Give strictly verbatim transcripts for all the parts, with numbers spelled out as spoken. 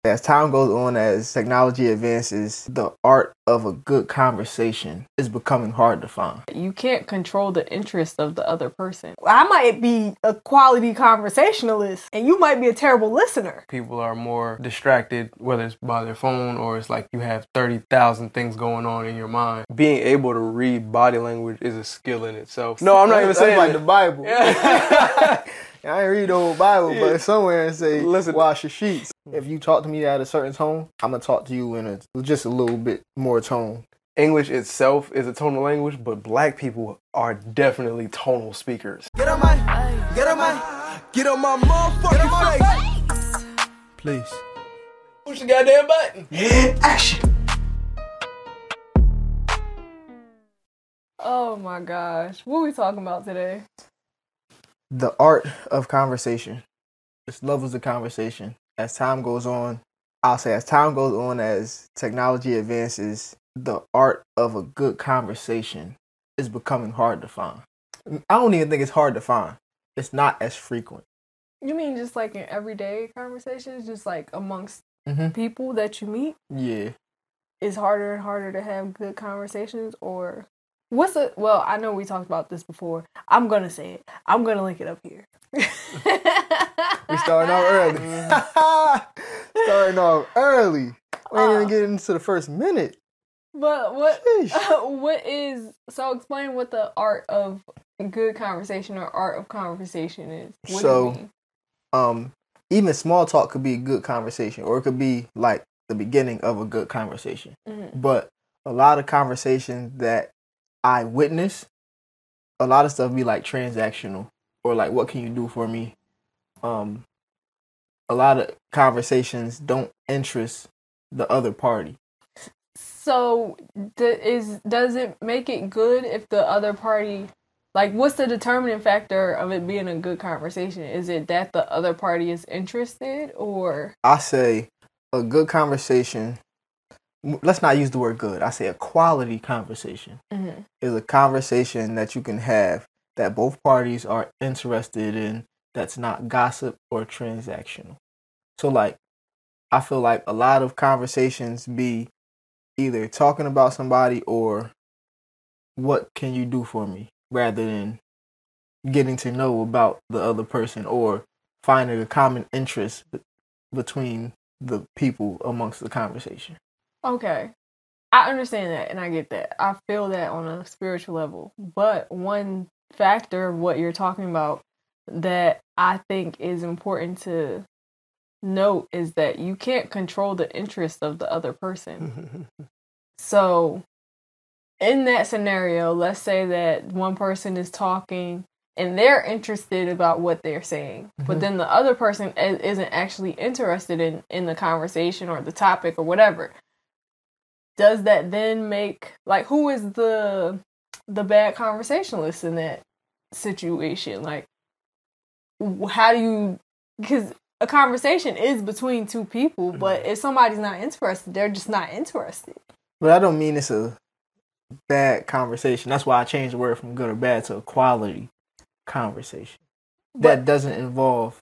As time goes on, as technology advances, the art of a good conversation is becoming hard to find. You can't control the interest of the other person. I might be a quality conversationalist and you might be a terrible listener. People are more distracted, whether it's by their phone or it's like you have thirty thousand things going on in your mind. Being able to read body language is a skill in itself. No, I'm not even saying like that. the Bible. Yeah. I ain't read the whole Bible, but somewhere it say, listen, wash your sheets. If you talk to me at a certain tone, I'm going to talk to you in a just a little bit more tone. English itself is a tonal language, but black people are definitely tonal speakers. Get on my, get on my, get on my motherfucking face. Please. Push the goddamn button. Action. Oh my gosh. What are we talking about today? The art of conversation. It's levels of conversation. As time goes on, I'll say as time goes on, as technology advances, the art of a good conversation is becoming hard to find. I don't even think it's hard to find. It's not as frequent. You mean just like in everyday conversations, just like amongst mm-hmm. people that you meet? Yeah. It's harder and harder to have good conversations, or what's the, well, I know we talked about this before. I'm going to say it. I'm going to link it up here. We starting off early. starting off early. We ain't uh, even getting into the first minute. But what uh, what is, so explain what the art of good conversation or art of conversation is. What so, do you mean? um, even small talk could be a good conversation, or it could be like the beginning of a good conversation. Mm-hmm. But a lot of conversations that I witness, a lot of stuff be like transactional, or like, what can you do for me? Um, a lot of conversations don't interest the other party. So, d- is does it make it good if the other party, like, what's the determining factor of it being a good conversation? Is it that the other party is interested, or? I say a good conversation, let's not use the word good, I say a quality conversation mm-hmm. is a conversation that you can have that both parties are interested in, that's not gossip or transactional. So, like, I feel like a lot of conversations be either talking about somebody or what can you do for me, rather than getting to know about the other person or finding a common interest b- between the people amongst the conversation. Okay. I understand that and I get that. I feel that on a spiritual level. But one factor of what you're talking about that I think is important to note is that you can't control the interest of the other person. So in that scenario, let's say that one person is talking and they're interested about what they're saying, mm-hmm. but then the other person isn't actually interested in, in the conversation or the topic or whatever. Does that then make, like, who is the the bad conversationalist in that situation? Like, how do you, because a conversation is between two people, but if somebody's not interested, they're just not interested. But I don't mean it's a bad conversation. That's why I changed the word from good or bad to a quality conversation. But that doesn't involve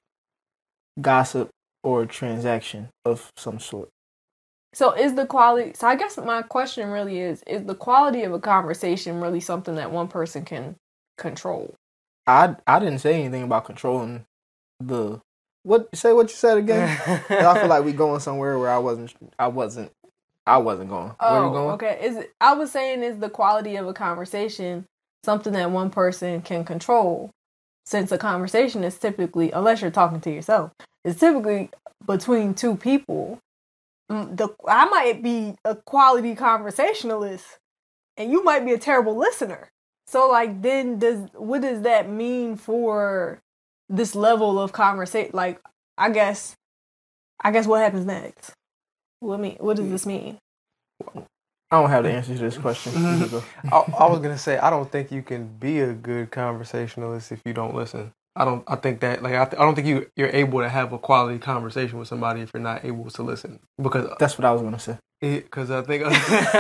gossip or transaction of some sort. So is the quality, so I guess my question really is, is the quality of a conversation really something that one person can control? I I didn't say anything about controlling the, what, say what you said again? I feel like we going somewhere where I wasn't, I wasn't, I wasn't going. Oh, where you going? Okay. Is it, I was saying, is the quality of a conversation something that one person can control? Since a conversation is typically, unless you're talking to yourself, it's typically between two people. The I might be a quality conversationalist, and you might be a terrible listener. So, like, then does what does that mean for this level of conversation? Like, I guess, I guess what happens next? What mean? What does this mean? I don't have the answer to this question. I, I was gonna say I don't think you can be a good conversationalist if you don't listen. I don't. I think that like I, th- I don't think you you're able to have a quality conversation with somebody if you're not able to listen. Because that's what I was gonna say. Because I think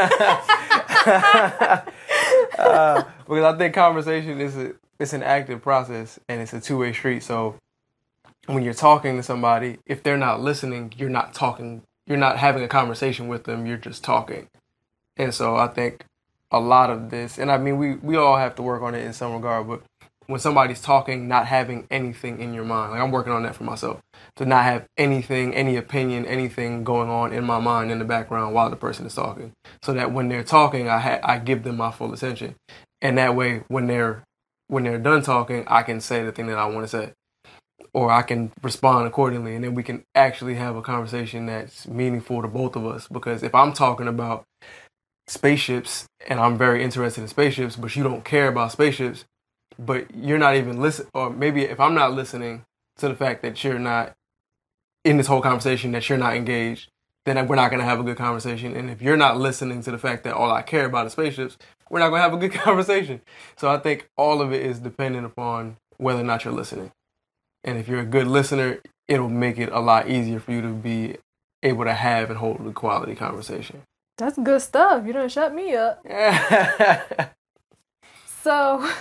uh, because I think conversation is a it's an active process and it's a two way street. So when you're talking to somebody, if they're not listening, you're not talking you're not having a conversation with them, you're just talking. And so I think a lot of this, and I mean, we, we all have to work on it in some regard, but when somebody's talking, not having anything in your mind, like I'm working on that for myself, to not have anything, any opinion, anything going on in my mind in the background while the person is talking, so that when they're talking, I ha- I give them my full attention. And that way, when they're when they're done talking, I can say the thing that I want to say, or I can respond accordingly, and then we can actually have a conversation that's meaningful to both of us. Because if I'm talking about spaceships and I'm very interested in spaceships, but you don't care about spaceships, but you're not even listening, or maybe if I'm not listening to the fact that you're not in this whole conversation, that you're not engaged, then we're not going to have a good conversation. And if you're not listening to the fact that all I care about is spaceships, we're not going to have a good conversation. So I think all of it is dependent upon whether or not you're listening. And if you're a good listener, it'll make it a lot easier for you to be able to have and hold a quality conversation. That's good stuff. You done shut me up. So,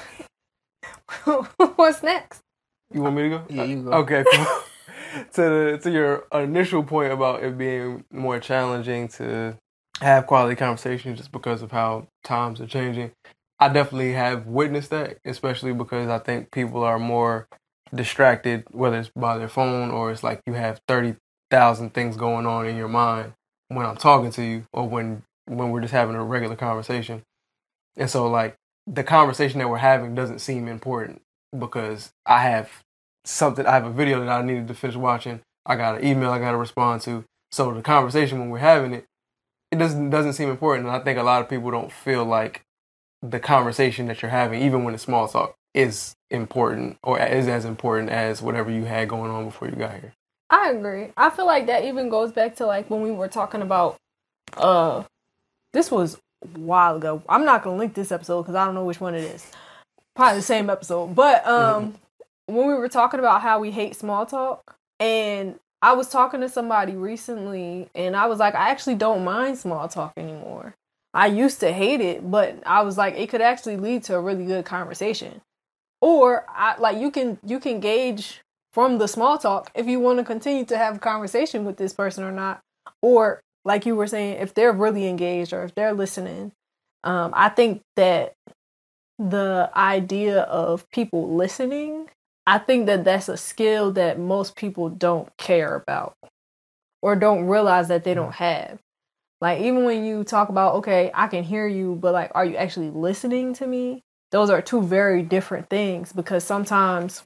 what's next? You want me to go? Yeah, you go. Okay, cool. to the, to your initial point about it being more challenging to have quality conversations just because of how times are changing, I definitely have witnessed that, especially because I think people are more distracted, whether it's by their phone or it's like you have thirty thousand things going on in your mind when I'm talking to you, or when when we're just having a regular conversation. And so like the conversation that we're having doesn't seem important because I have something, I have a video that I needed to finish watching. I got an email I got to respond to. So the conversation when we're having it, it doesn't doesn't seem important. And I think a lot of people don't feel like the conversation that you're having, even when it's small talk, is important or is as important as whatever you had going on before you got here. I agree. I feel like that even goes back to like when we were talking about, uh, this was a while ago. I'm not going to link this episode because I don't know which one it is. Probably the same episode. But um, mm-hmm. when we were talking about how we hate small talk, and I was talking to somebody recently and I was like, I actually don't mind small talk anymore. I used to hate it, but I was like, it could actually lead to a really good conversation. Or I like you can you can gauge from the small talk if you want to continue to have a conversation with this person or not. Or like you were saying, if they're really engaged or if they're listening. Um, I think that the idea of people listening, I think that that's a skill that most people don't care about or don't realize that they don't have. Like, even when you talk about, okay, I can hear you, but like, are you actually listening to me? Those are two very different things, because sometimes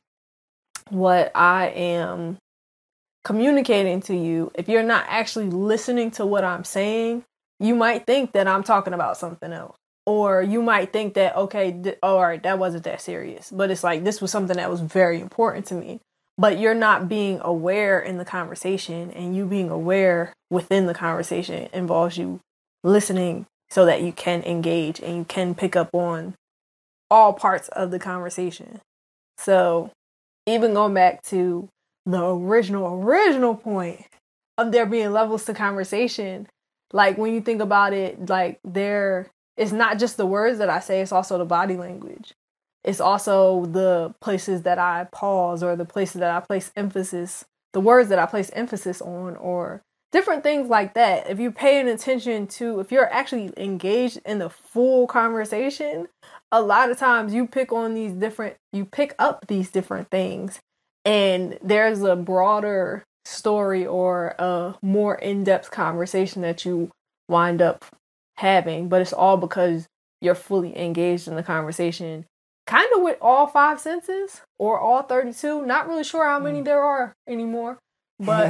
what I am communicating to you, if you're not actually listening to what I'm saying, you might think that I'm talking about something else. Or you might think that, okay, th- all right, that wasn't that serious. But it's like, this was something that was very important to me. But you're not being aware in the conversation, and you being aware within the conversation involves you listening so that you can engage and you can pick up on all parts of the conversation. So even going back to the original, original point of there being levels to conversation, like when you think about it, like there, it's not just the words that I say, it's also the body language. It's also the places that I pause, or the places that I place emphasis, the words that I place emphasis on, or different things like that. If you're paying attention to, if you're actually engaged in the full conversation, a lot of times you pick on these different, you pick up these different things, and there's a broader story or a more in-depth conversation that you wind up having, but it's all because you're fully engaged in the conversation. Kind of with all five senses or all thirty-two. Not really sure how many there are anymore, but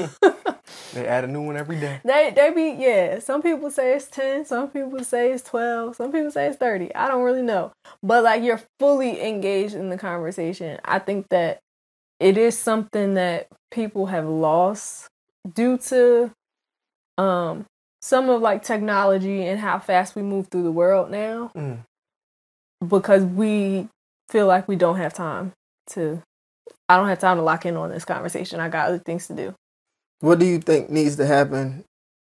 they add a new one every day. They they be yeah. Some people say it's ten. Some people say it's twelve. Some people say it's thirty. I don't really know, but like you're fully engaged in the conversation. I think that it is something that people have lost due to um some of like technology and how fast we move through the world now. Mm. Because we feel like we don't have time to, I don't have time to lock in on this conversation. I got other things to do. What do you think needs to happen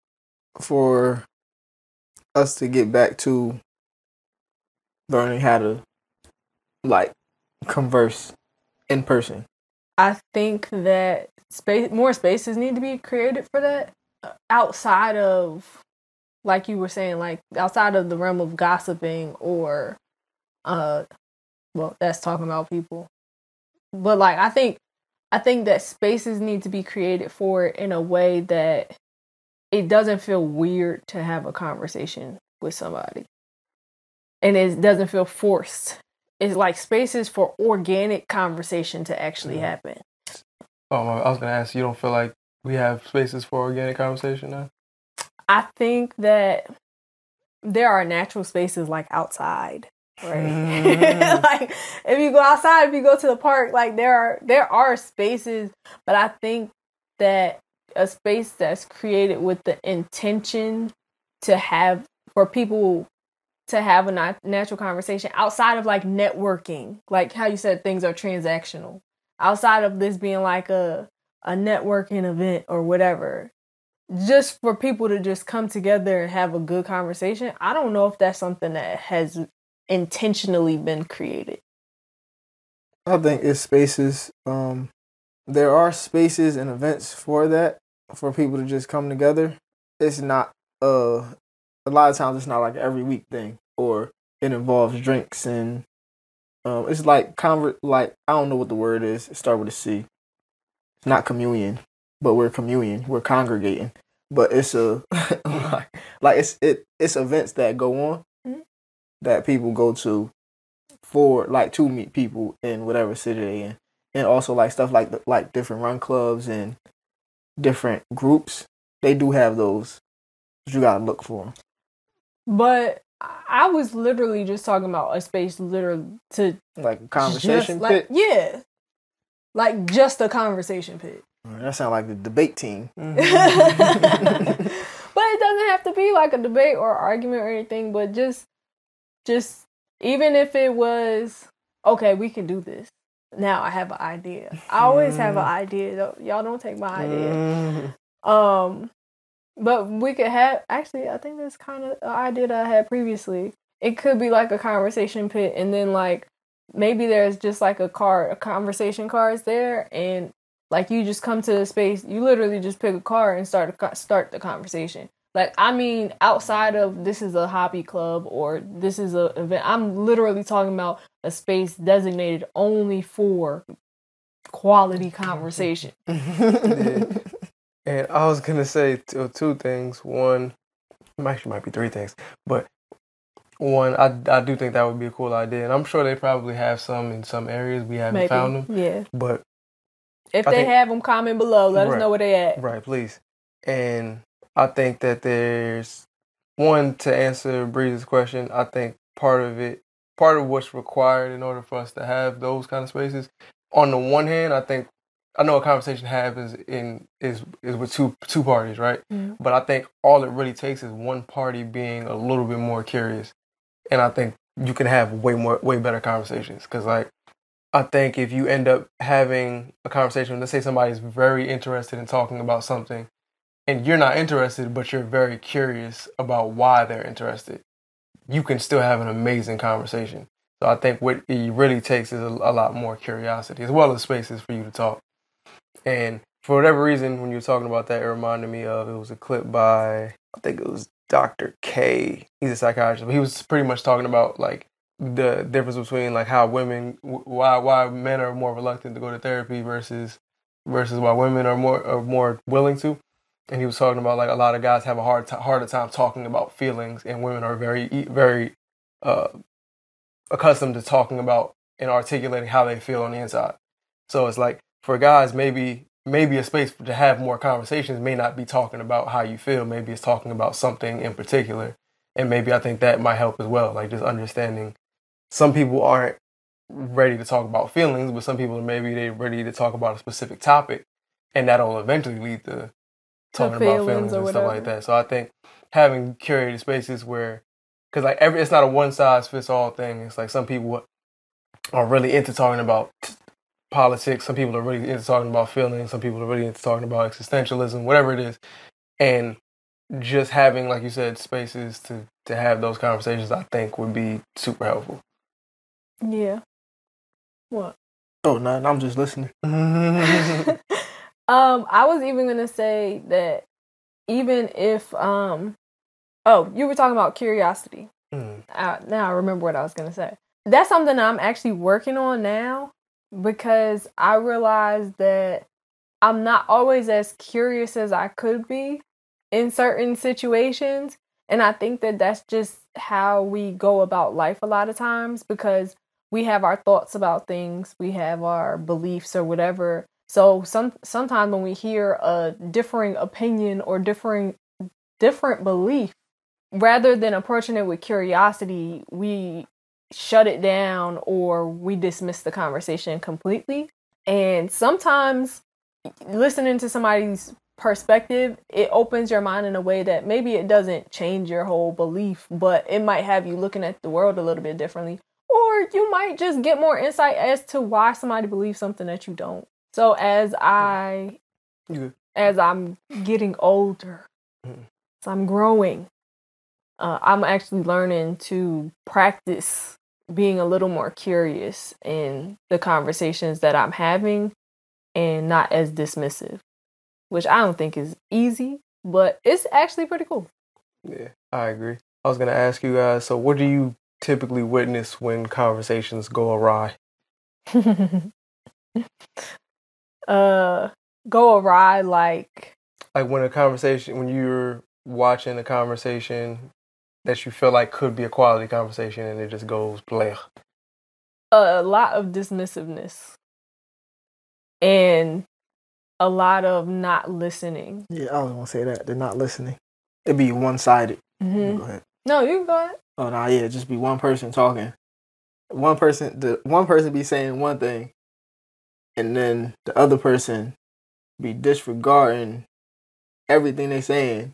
for us to get back to learning how to, like, converse in person? I think that space, more spaces need to be created for that. outside of, like you were saying, like outside of the realm of gossiping or, uh, well, that's talking about people. But like, I think, I think that spaces need to be created for it in a way that it doesn't feel weird to have a conversation with somebody. And it doesn't feel forced. It's like spaces for organic conversation to actually happen. Oh, I was going to ask, you don't feel like we have spaces for organic conversation now? I think that there are natural spaces like outside, right? Mm. Like if you go outside, if you go to the park, like there are there are spaces, but I think that a space that's created with the intention to have for people to have a nat- natural conversation outside of like networking, like how you said things are transactional, outside of this being like a a networking event or whatever, just for people to just come together and have a good conversation. I don't know if that's something that has intentionally been created. I think it's spaces. Um, there are spaces and events for that, for people to just come together. It's not, uh, a lot of times it's not like an every week thing, or it involves drinks and, um, it's like, conver- like, I don't know what the word is. It starts with a C. It's not communion, but we're communion. We're congregating. But it's a, like, like it's, it, it's events that go on mm-hmm. that people go to for, like, to meet people in whatever city they're in. And also, like, stuff like, the, like different run clubs and different groups. They do have those. But you gotta look for them. But I was literally just talking about a space literally to... Like a conversation just, pit? Like, yeah. Like just a conversation pit. That sounds like the debate team. Mm-hmm. But it doesn't have to be like a debate or argument or anything, but just, just, even if it was, okay, we can do this. Now I have an idea. I always have an idea. Y'all don't take my idea. Mm-hmm. Um, but we could have, actually, I think that's kind of an idea that I had previously. It could be like a conversation pit, and then like, maybe there's just like a card, a conversation cards there, and like you just come to a space, you literally just pick a card and start a, start the conversation. Like, I mean, outside of this is a hobby club or this is a event, I'm literally talking about a space designated only for quality conversation. Yeah. And I was gonna say two, two things. One, actually might be three things, but one, I, I do think that would be a cool idea, and I'm sure they probably have some in some areas. We haven't Maybe. found them. Yeah. But if I they think, have them, comment below. Let right, us know where they at. Right, please. And I think that there's one, to answer Breeze's question. I think part of it, part of what's required in order for us to have those kind of spaces. On the one hand, I think I know a conversation happens in is is with two two parties, right? Mm-hmm. But I think all it really takes is one party being a little bit more curious. And I think you can have way more, way better conversations. Because, like, I think if you end up having a conversation, let's say somebody's very interested in talking about something, and you're not interested, but you're very curious about why they're interested, you can still have an amazing conversation. So I think what it really takes is a, a lot more curiosity, as well as spaces for you to talk. And for whatever reason, when you were talking about that, it reminded me of, it was a clip by, I think it was Doctor K. He's a psychiatrist, but he was pretty much talking about like the difference between like how women, why why men are more reluctant to go to therapy versus versus why women are more are more willing to. And he was talking about like a lot of guys have a hard t- harder time talking about feelings, and women are very very uh, accustomed to talking about and articulating how they feel on the inside. So it's like for guys, maybe. Maybe a space to have more conversations may not be talking about how you feel. Maybe it's talking about something in particular. And maybe I think that might help as well. Like just understanding some people aren't ready to talk about feelings, but some people maybe they're ready to talk about a specific topic. And that'll eventually lead to talking feelings about feelings and stuff like that. So I think having curated spaces where, because like every, it's not a one size fits all thing. It's like some people are really into talking about politics, some people are really into talking about feelings, some people are really into talking about existentialism, whatever it is. And just having, like you said, spaces to, to have those conversations, I think would be super helpful. Yeah. What? Oh, no, I'm just listening. um, I was even going to say that even if um oh, you were talking about curiosity. Mm. Uh, now I remember what I was going to say. That's something I'm actually working on now, because I realized that I'm not always as curious as I could be in certain situations. And I think that that's just how we go about life a lot of times, because we have our thoughts about things, we have our beliefs or whatever. So some sometimes when we hear a differing opinion or differing different belief, rather than approaching it with curiosity, we shut it down or we dismiss the conversation completely. And sometimes listening to somebody's perspective, it opens your mind in a way that maybe it doesn't change your whole belief, but it might have you looking at the world a little bit differently. Or you might just get more insight as to why somebody believes something that you don't. So as I, Yeah. as I'm getting older, mm-hmm. as I'm growing, uh, I'm actually learning to practice being a little more curious in the conversations that I'm having and not as dismissive, which I don't think is easy, but it's actually pretty cool. Yeah, I agree. I was going to ask you guys, so what do you typically witness when conversations go awry? uh, go awry, like... Like when a conversation, when you're watching a conversation that you feel like could be a quality conversation and it just goes blech. A lot of dismissiveness. And a lot of not listening. Yeah, I was going to say that. They're not listening. It'd be one-sided. Mm-hmm. Go ahead. No, you can go ahead. Oh, no, yeah, just be one person talking. One person, the one person be saying one thing, and then the other person be disregarding everything they saying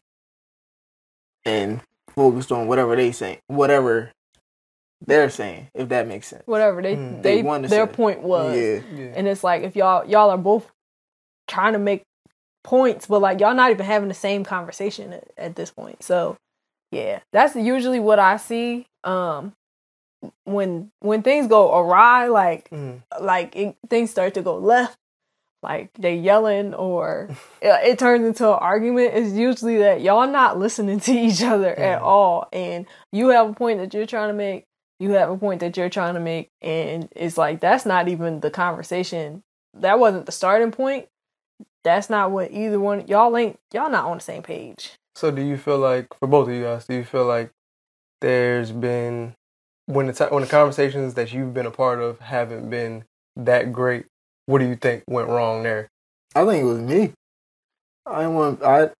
and focused on whatever they saying, whatever they're saying, if that makes sense. Whatever they, Mm. they, They want to their say. point was. Yeah. Yeah. And it's like, if y'all y'all are both trying to make points, but like y'all not even having the same conversation at, at this point. So yeah, that's usually what I see. Um, when when things go awry, like Mm. like it, things start to go left, like they yelling or it, it turns into an argument. It's usually that y'all not listening to each other Mm. at all, and you have a point that you're trying to make. You have a point that you're trying to make, and it's like that's not even the conversation. That wasn't the starting point. That's not what either one y'all ain't. Y'all not on the same page. So do you feel like, for both of you guys, do you feel like there's been, when the, t- when the conversations that you've been a part of haven't been that great, what do you think went wrong there? I think it was me. I didn't want, I,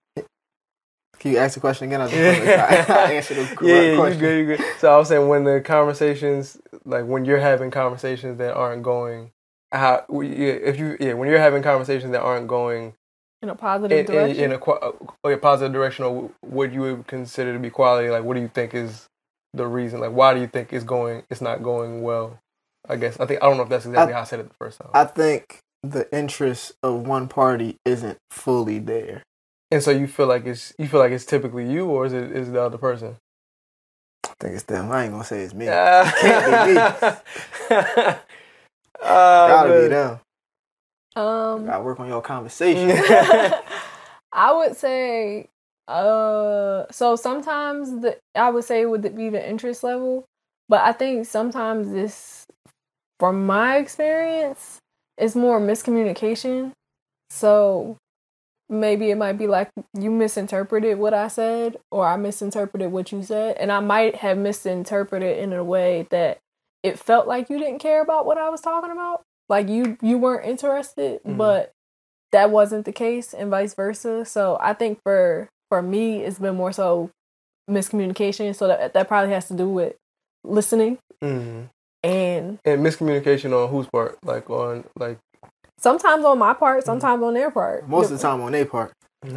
can you ask the question again? I just want to I answer the correct yeah, yeah, question. you good, you good. So I was saying, when the conversations, like when you're having conversations that aren't going, how, if you, yeah, when you're having conversations that aren't going In a positive in, direction. in, in a, qua- a positive direction, or what you would consider to be quality, like what do you think is the reason? Like why do you think it's going, it's not going well? I guess, I think, I don't know if that's exactly I, how I said it the first time. I think the interest of one party isn't fully there. And so you feel like it's, you feel like it's typically you, or is it, is it the other person? I think it's them. I ain't going to say it's me. Uh, It can't be me. uh, Gotta be them. Um, Gotta work on your conversation. I would say, uh, so sometimes the I would say it would be the interest level, but I think sometimes this, from my experience, is more miscommunication. So maybe it might be like you misinterpreted what I said, or I misinterpreted what you said, and I might have misinterpreted in a way that it felt like you didn't care about what I was talking about. Like you, you weren't interested, Mm-hmm. but that wasn't the case, and vice versa. So I think for for me, it's been more so miscommunication. So that that probably has to do with listening mm-hmm. and And miscommunication on whose part? Like on like sometimes on my part, sometimes on their part. Most of the time on their part.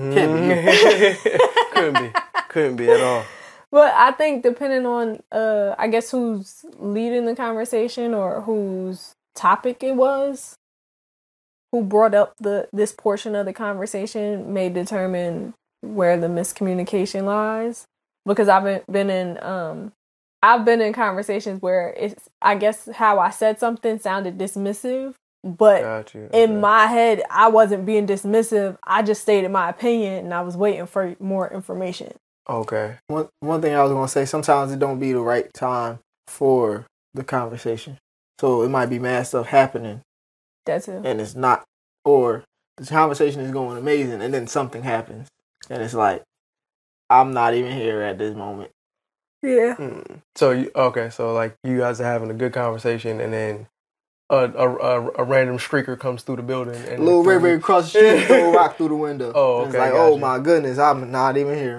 mm-hmm. couldn't be, couldn't be at all. But I think depending on, uh, I guess who's leading the conversation or whose topic it was, who brought up the this portion of the conversation may determine where the miscommunication lies. Because I've been, been in, um, I've been in conversations where it's, I guess how I said something sounded dismissive, But Got you. in Okay. my head, I wasn't being dismissive. I just stated my opinion, and I was waiting for more information. Okay. One one thing I was gonna say, sometimes it don't be the right time for the conversation. So it might be mad stuff happening That's it. and it's not, or the conversation is going amazing and then something happens and it's like, I'm not even here at this moment. Yeah. Mm. So you, okay, so like you guys are having a good conversation, and then a a, a, a random streaker comes through the building, and Little Ray Ray across the street, throw a rock through the window. Oh, And okay, It's like, gotcha. oh my goodness, I'm not even here.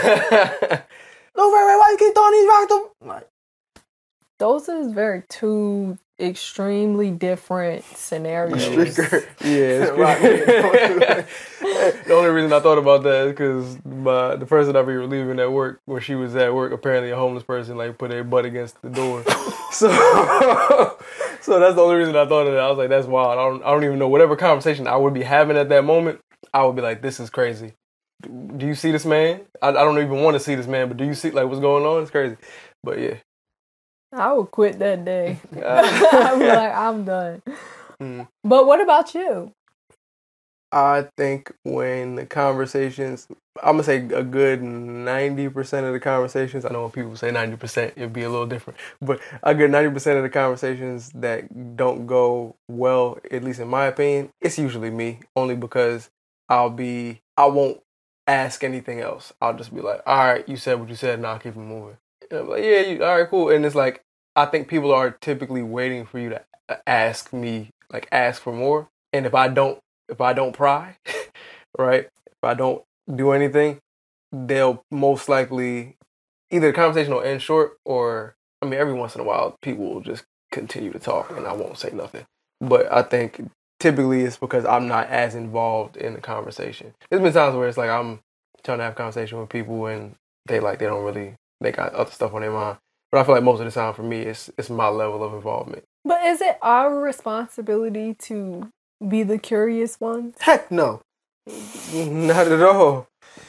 Little Ray Ray, why you keep throwing these rocks? Through? Like, Those is very two extremely different scenarios. streaker. Yeah. Rock it's the only reason I thought about that is because my the person I be relieving at work, where she was at work, apparently a homeless person like put their butt against the door. so, so that's the only reason I thought of that. I was like, that's wild. I don't, I don't even know whatever conversation I would be having at that moment. I would be like, this is crazy. Do you see this man? I, I don't even want to see this man, but do you see like what's going on? It's crazy. But yeah. I would quit that day. I'm like, I'm done. Mm. But what about you? I think when the conversations, I'm going to say a good ninety percent of the conversations, I know when people say ninety percent, it'd be a little different, but a good ninety percent of the conversations that don't go well, at least in my opinion, it's usually me, only because I'll be, I won't ask anything else. I'll just be like, all right, you said what you said, now I'll keep it moving. And I'm like, yeah, you, all right, cool. And it's like, I think people are typically waiting for you to ask me, like ask for more. And if I don't, if I don't pry, right, if I don't do anything, they'll most likely, either the conversation will end short, or, I mean, every once in a while, people will just continue to talk and I won't say nothing. But I think typically it's because I'm not as involved in the conversation. There's been times where it's like I'm trying to have a conversation with people and they like, they don't really, they got other stuff on their mind. But I feel like most of the time for me, it's it's my level of involvement. But is it our responsibility to be the curious ones? heck no. Not at all.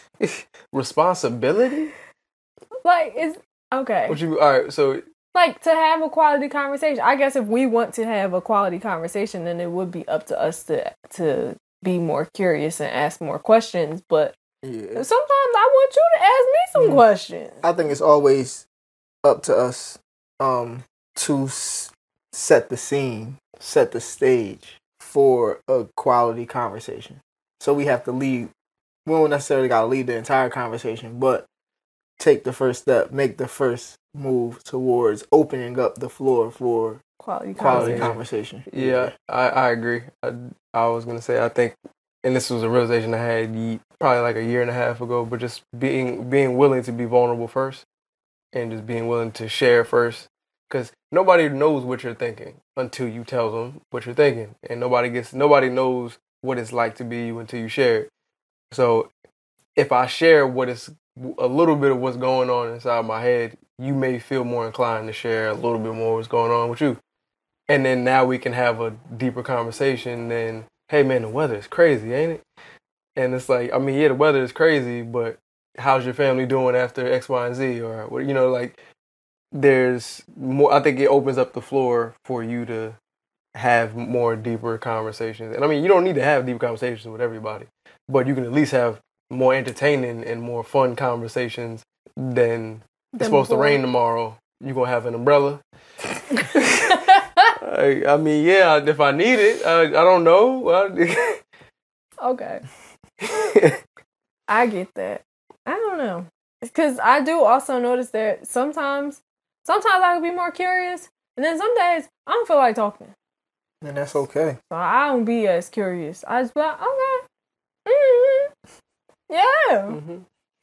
Responsibility? Like, is okay. What you? All right. So Like, to have a quality conversation. I guess if we want to have a quality conversation, then it would be up to us to to be more curious and ask more questions. But Yeah. sometimes I want you to ask me some Mm. questions. I think it's always up to us um, to s- set the scene, set the stage for a quality conversation. So we have to lead. We don't necessarily got to lead the entire conversation, but take the first step, make the first move towards opening up the floor for Quality quality conversation. conversation. yeah, I, I agree. I, I was gonna say I think, and this was a realization I had ye- probably like a year and a half ago. But just being being willing to be vulnerable first, and just being willing to share first, because nobody knows what you're thinking until you tell them what you're thinking, and nobody gets nobody knows what it's like to be you until you share it. So if I share what is a little bit of what's going on inside my head, you may feel more inclined to share a little bit more what's going on with you. And then now we can have a deeper conversation than, hey man, the weather is crazy, ain't it? And it's like, I mean, yeah, the weather is crazy, but how's your family doing after X, Y, and Z? Or, what you know, like, there's more, I think it opens up the floor for you to have more deeper conversations. And I mean, you don't need to have deep conversations with everybody, but you can at least have more entertaining and more fun conversations than it's Than supposed before. to rain tomorrow. You gonna have an umbrella? I, I mean, yeah, if I need it, I, I don't know. I- Okay. I get that. I don't know. Because I do also notice that sometimes, sometimes I can be more curious, and then some days I don't feel like talking. And that's okay. So I don't be as curious. I just be like, okay. Mm-hmm. Yeah. Mhm.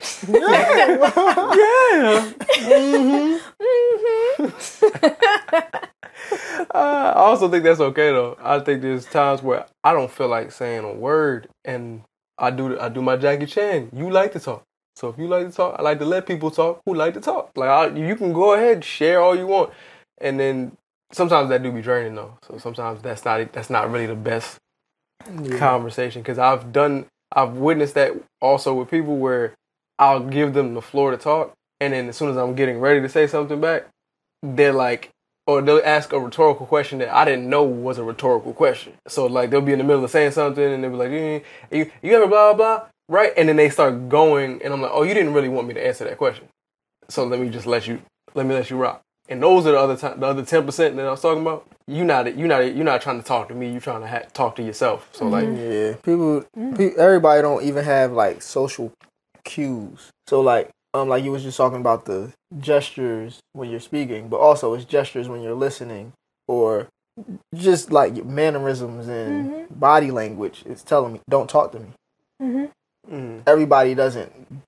Yeah. Yeah. Mm-hmm. Uh, I also think that's okay though. I think there's times where I don't feel like saying a word, and I do I do my Jackie Chan. You like to talk, so if you like to talk, I like to let people talk who like to talk. Like I, you can go ahead, share all you want, and then sometimes that do be draining though. So sometimes that's not that's not really the best Yeah. conversation, because I've done I've witnessed that also with people where I'll give them the floor to talk, and then as soon as I'm getting ready to say something back, they're like or they'll ask a rhetorical question that I didn't know was a rhetorical question. So like they'll be in the middle of saying something and they'll be like, mm, you, you ever blah, blah, blah, right? And then they start going and I'm like, oh, you didn't really want me to answer that question. So let me just let you, let me let you rock. And those are the other time, the other ten percent that I was talking about. You not, you not, you're not trying to talk to me. You're trying to ha- talk to yourself. So like, yeah, people, pe- everybody don't even have like social cues. So like, um, like you was just talking about the gestures when you're speaking, but also it's gestures when you're listening, or just like mannerisms and mm-hmm. body language. It's telling me, don't talk to me. Mm-hmm. Mm. Everybody doesn't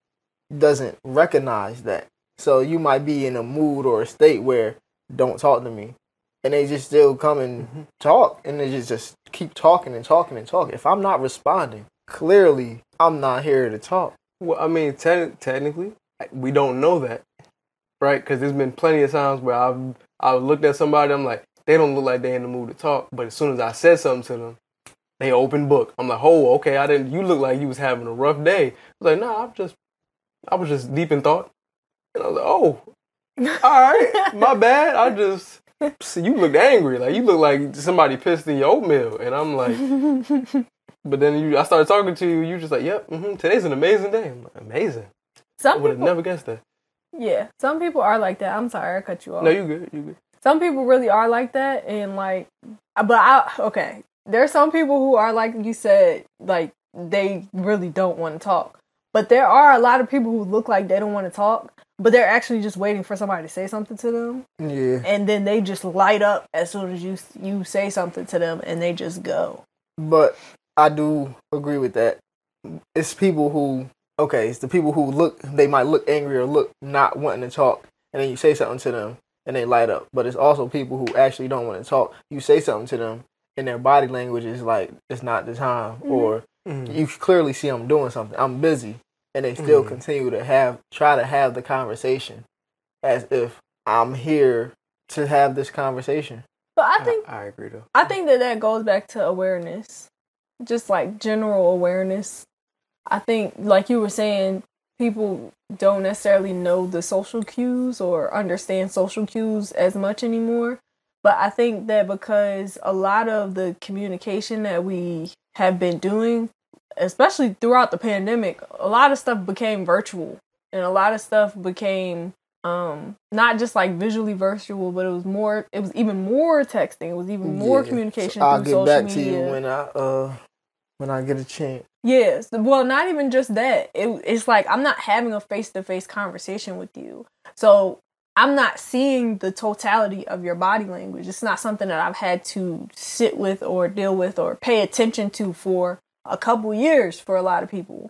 doesn't recognize that. So you might be in a mood or a state where don't talk to me, and they just still come and mm-hmm. talk, and they just, just keep talking and talking and talking. If I'm not responding, clearly I'm not here to talk. Well, I mean, te- technically, we don't know that, right? Because there's been plenty of times where I've I've looked at somebody, I'm like, they don't look like they're in the mood to talk, but as soon as I said something to them, they open book. I'm like, oh, okay, I didn't. You look like you was having a rough day. I was like, nah, I'm just, I was just deep in thought. And I was like, oh, all right, my bad. I just, see, you looked angry. Like, you look like somebody pissed in your oatmeal. And I'm like, but then you, I started talking to you. You just like, yep, mm-hmm, today's an amazing day. I'm like, amazing. Some I would have people, never guessed that. Yeah, some people are like that. I'm sorry, I cut you off. No, you good, you good. Some people really are like that. And like, but I, okay, there's some people who are like you said, like, they really don't want to talk. But there are a lot of people who look like they don't want to talk, but they're actually just waiting for somebody to say something to them. Yeah. And then they just light up as soon as you you say something to them, and they just go. But I do agree with that. It's people who, okay, it's the people who look, they might look angry or look not wanting to talk, and then you say something to them, and they light up. But it's also people who actually don't want to talk. You say something to them, and their body language is like, it's not the time, mm-hmm. or mm-hmm. you clearly see them doing something. I'm busy. And they still mm. continue to have, try to have the conversation as if I'm here to have this conversation. But I think, I, I agree though. I think that that goes back to awareness. Just like general awareness. I think, like you were saying, people don't necessarily know the social cues or understand social cues as much anymore. But I think that because a lot of the communication that we have been doing, especially throughout the pandemic, a lot of stuff became virtual, and a lot of stuff became um, not just like visually virtual, but it was more, it was even more texting. It was even more yeah. communication so through social media. I'll get back to you when I, uh, when I get a chance. Yes. Well, not even just that. It, it's like, I'm not having a face-to-face conversation with you. So I'm not seeing the totality of your body language. It's not something that I've had to sit with or deal with or pay attention to for a couple years for a lot of people.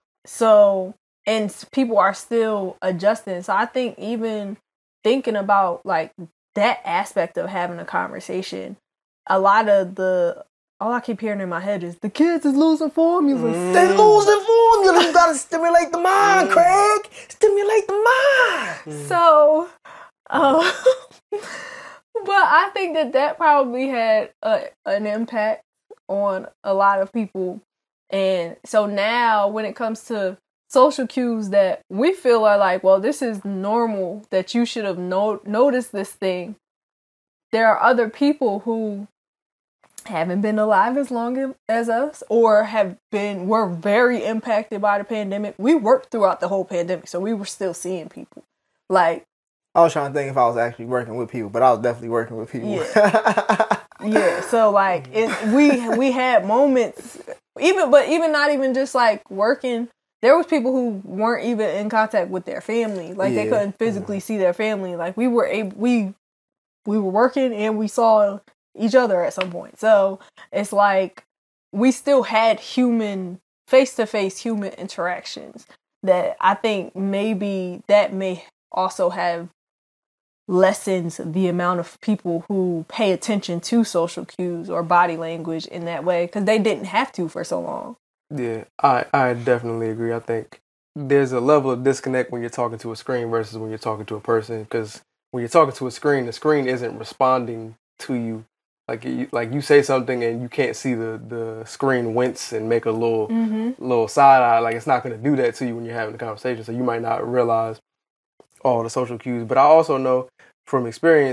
So, and people are still adjusting. So I think even thinking about like that aspect of having a conversation, a lot of the, all I keep hearing in my head is the kids is losing formula. Mm. They losing formula. You gotta stimulate the mind, mm. Craig. Stimulate the mind. Mm. So, uh, but I think that that probably had a, an impact on a lot of people. And so now when it comes to social cues that we feel are like, well, this is normal, that you should have no- noticed this thing, there are other people who haven't been alive as long as us or have been, were very impacted by the pandemic. We worked throughout the whole pandemic, so we were still seeing people. Like, I was trying to think if I was actually working with people, but I was definitely working with people. Yeah. Yeah, so like it, we we had moments, even but even not even just like working. There was people who weren't even in contact with their family, like yeah. they couldn't physically see their family. Like we were able, we we were working and we saw each other at some point. So it's like we still had human, face to face human interactions. That I think maybe that may also have lessens the amount of people who pay attention to social cues or body language in that way, because they didn't have to for so long. Yeah, I, I definitely agree. I think there's a level of disconnect when you're talking to a screen versus when you're talking to a person, because when you're talking to a screen, the screen isn't responding to you. Like you, like you say something and you can't see the, the screen wince and make a little mm-hmm. little side eye. Like it's not going to do that to you when you're having a conversation. So you might not realize all the social cues. But I also know from experience,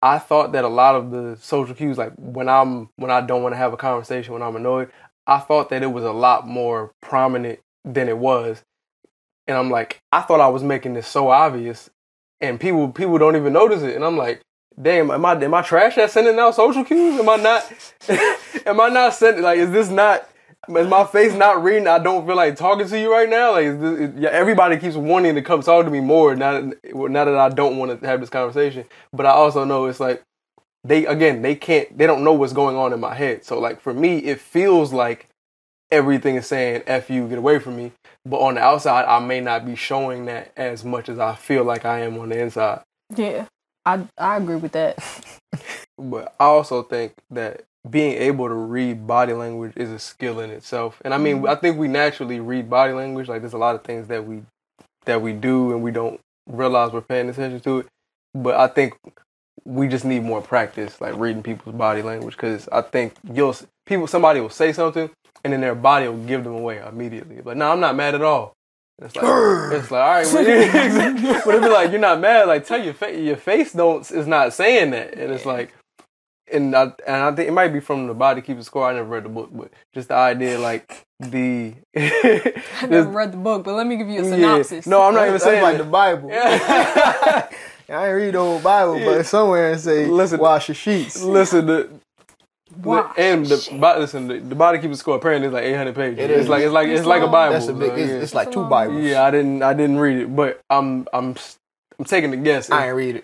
I thought that a lot of the social cues, like when I'm when I don't want to have a conversation, when I'm annoyed, I thought that it was a lot more prominent than it was. And I'm like, I thought I was making this so obvious, and people people don't even notice it. And I'm like, damn, am I am I trash at sending out social cues? Am I not? am I not sending? Like, is this not? Is my face not reading? I don't feel like talking to you right now. Like, is this, is, yeah, everybody keeps wanting to come talk to me more now. Now that I don't want to have this conversation, but I also know it's like they again they can't they don't know what's going on in my head. So like for me, it feels like everything is saying "F you, get away from me." But on the outside, I may not be showing that as much as I feel like I am on the inside. Yeah, I I agree with that. But I also think that being able to read body language is a skill in itself. And I mean, mm-hmm. I think we naturally read body language. Like there's a lot of things that we that we do and we don't realize we're paying attention to it. But I think we just need more practice, like reading people's body language. Because I think you'll people somebody will say something and then their body will give them away immediately. But no, I'm not mad at all. It's like it's like all right, well, but it'd be like you're not mad. Like tell your face, your face don't is not saying that, and it's like. And I and I think it might be from The Body Keeps Score. I never read the book, but just the idea, like the. I never read the book, but let me give you a synopsis. Yeah. No, I'm not even That's saying like that. the Bible. Yeah. I ain't read the whole Bible, Yeah. but somewhere and say Listen, wash your sheets. Listen, the, Wash and the shit. bo- listen, the, the Body Keeps Score. Apparently, it's like eight hundred pages. It it's is. like it's like it's, It's like a long. Bible. That's a big. so, It's, yeah. it's like It's two long. Bibles. Yeah, I didn't I didn't read it, but I'm I'm I'm taking a guess. I ain't read it.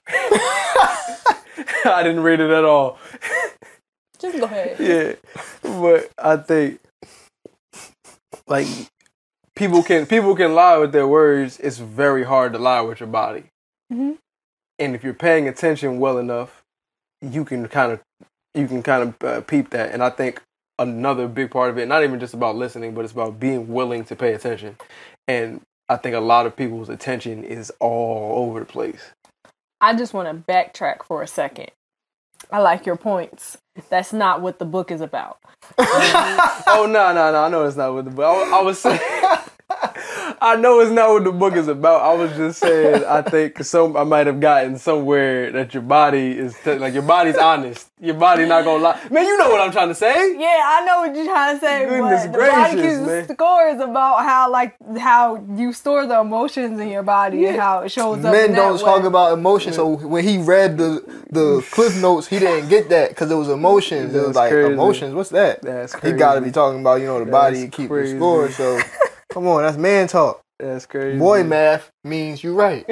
I didn't read it at all. Just go ahead. Yeah, but I think like people can people can lie with their words. It's very hard to lie with your body, Mm-hmm. and if you're paying attention well enough, you can kind of you can kind of uh, peep that. And I think another big part of it, not even just about listening, but it's about being willing to pay attention. And I think a lot of people's attention is all over the place. I just want to backtrack for a second. I like your points. That's not what the book is about. Oh no no no! I know it's not what the book. I, I was saying. I know it's not what the book is about. I was just saying. I think some I might have gotten somewhere that your body is t- like your body's honest. Your body not gonna lie. Man, you know what I'm trying to say. Yeah, I know what you're trying to say. Goodness but the Body gracious, Keeps man. Score is about how like how you store the emotions in your body and how it shows up. Men in don't that talk way. about emotion, so when he read the the cliff notes, he didn't get that because it was emotions. It was That's like crazy. emotions. What's that? That's He crazy. got to be talking about you know the That's body keep the crazy. score. So come on, that's man talk. That's crazy. Boy math means you right.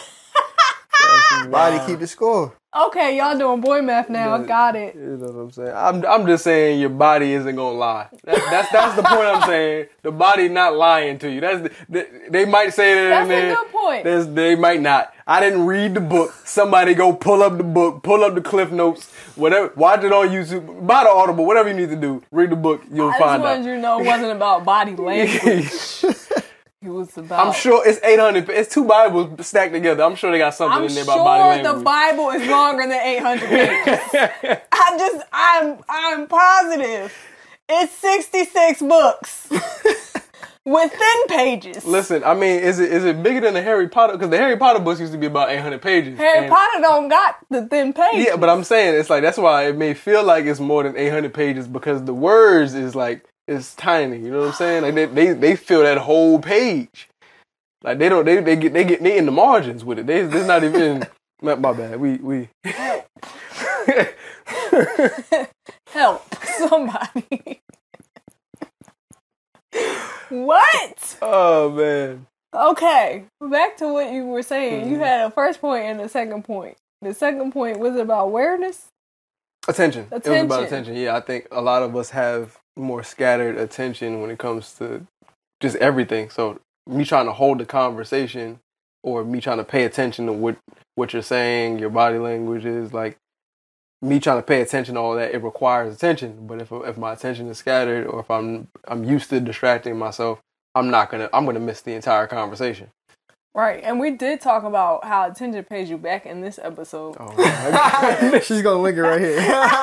That's Body wild. keep the score. Okay, y'all doing boy math now. I Yeah. got it. You know what I'm saying? I'm I'm just saying your body isn't gonna lie. That, that's that's the point I'm saying. The body not lying to you. That's the, the, they might say that That's in there. a good point. There's, they might not. I didn't read the book. Somebody go pull up the book, pull up the cliff notes, whatever. Watch it on YouTube. Buy the Audible, whatever you need to do. Read the book. You'll I just find wanted out. you to know it wasn't about body language. It was about. I'm sure it's eight hundred. It's two Bibles stacked together. I'm sure they got something I'm in there about body sure the language. Bible is longer than eight hundred pages. I just, I'm, I'm positive. It's sixty-six books with thin pages. Listen, I mean, is it is it bigger than the Harry Potter? Because the Harry Potter books used to be about eight hundred pages. Harry and- Potter don't got the thin pages. Yeah, but I'm saying it's like that's why it may feel like it's more than eight hundred pages because the words is like it's tiny. You know what I'm saying? Like they they, they fill that whole page. Like they don't they they get they get they in the margins with it. They there's not even my, my bad. We we Help somebody. What? Oh man. Okay, back to what you were saying. Mm-hmm. You had a first point and a second point. The second point was about awareness. Attention. It was about Attention. attention. Yeah, I think a lot of us have more scattered attention when it comes to just everything. So me trying to hold the conversation or me trying to pay attention to what, what you're saying, your body language is like me trying to pay attention to all that, it requires attention. But if if my attention is scattered or if I'm I'm used to distracting myself, I'm not gonna I'm gonna miss the entire conversation. Right, and we did talk about how attention pays you back in this episode. Oh, man. She's gonna link it right here.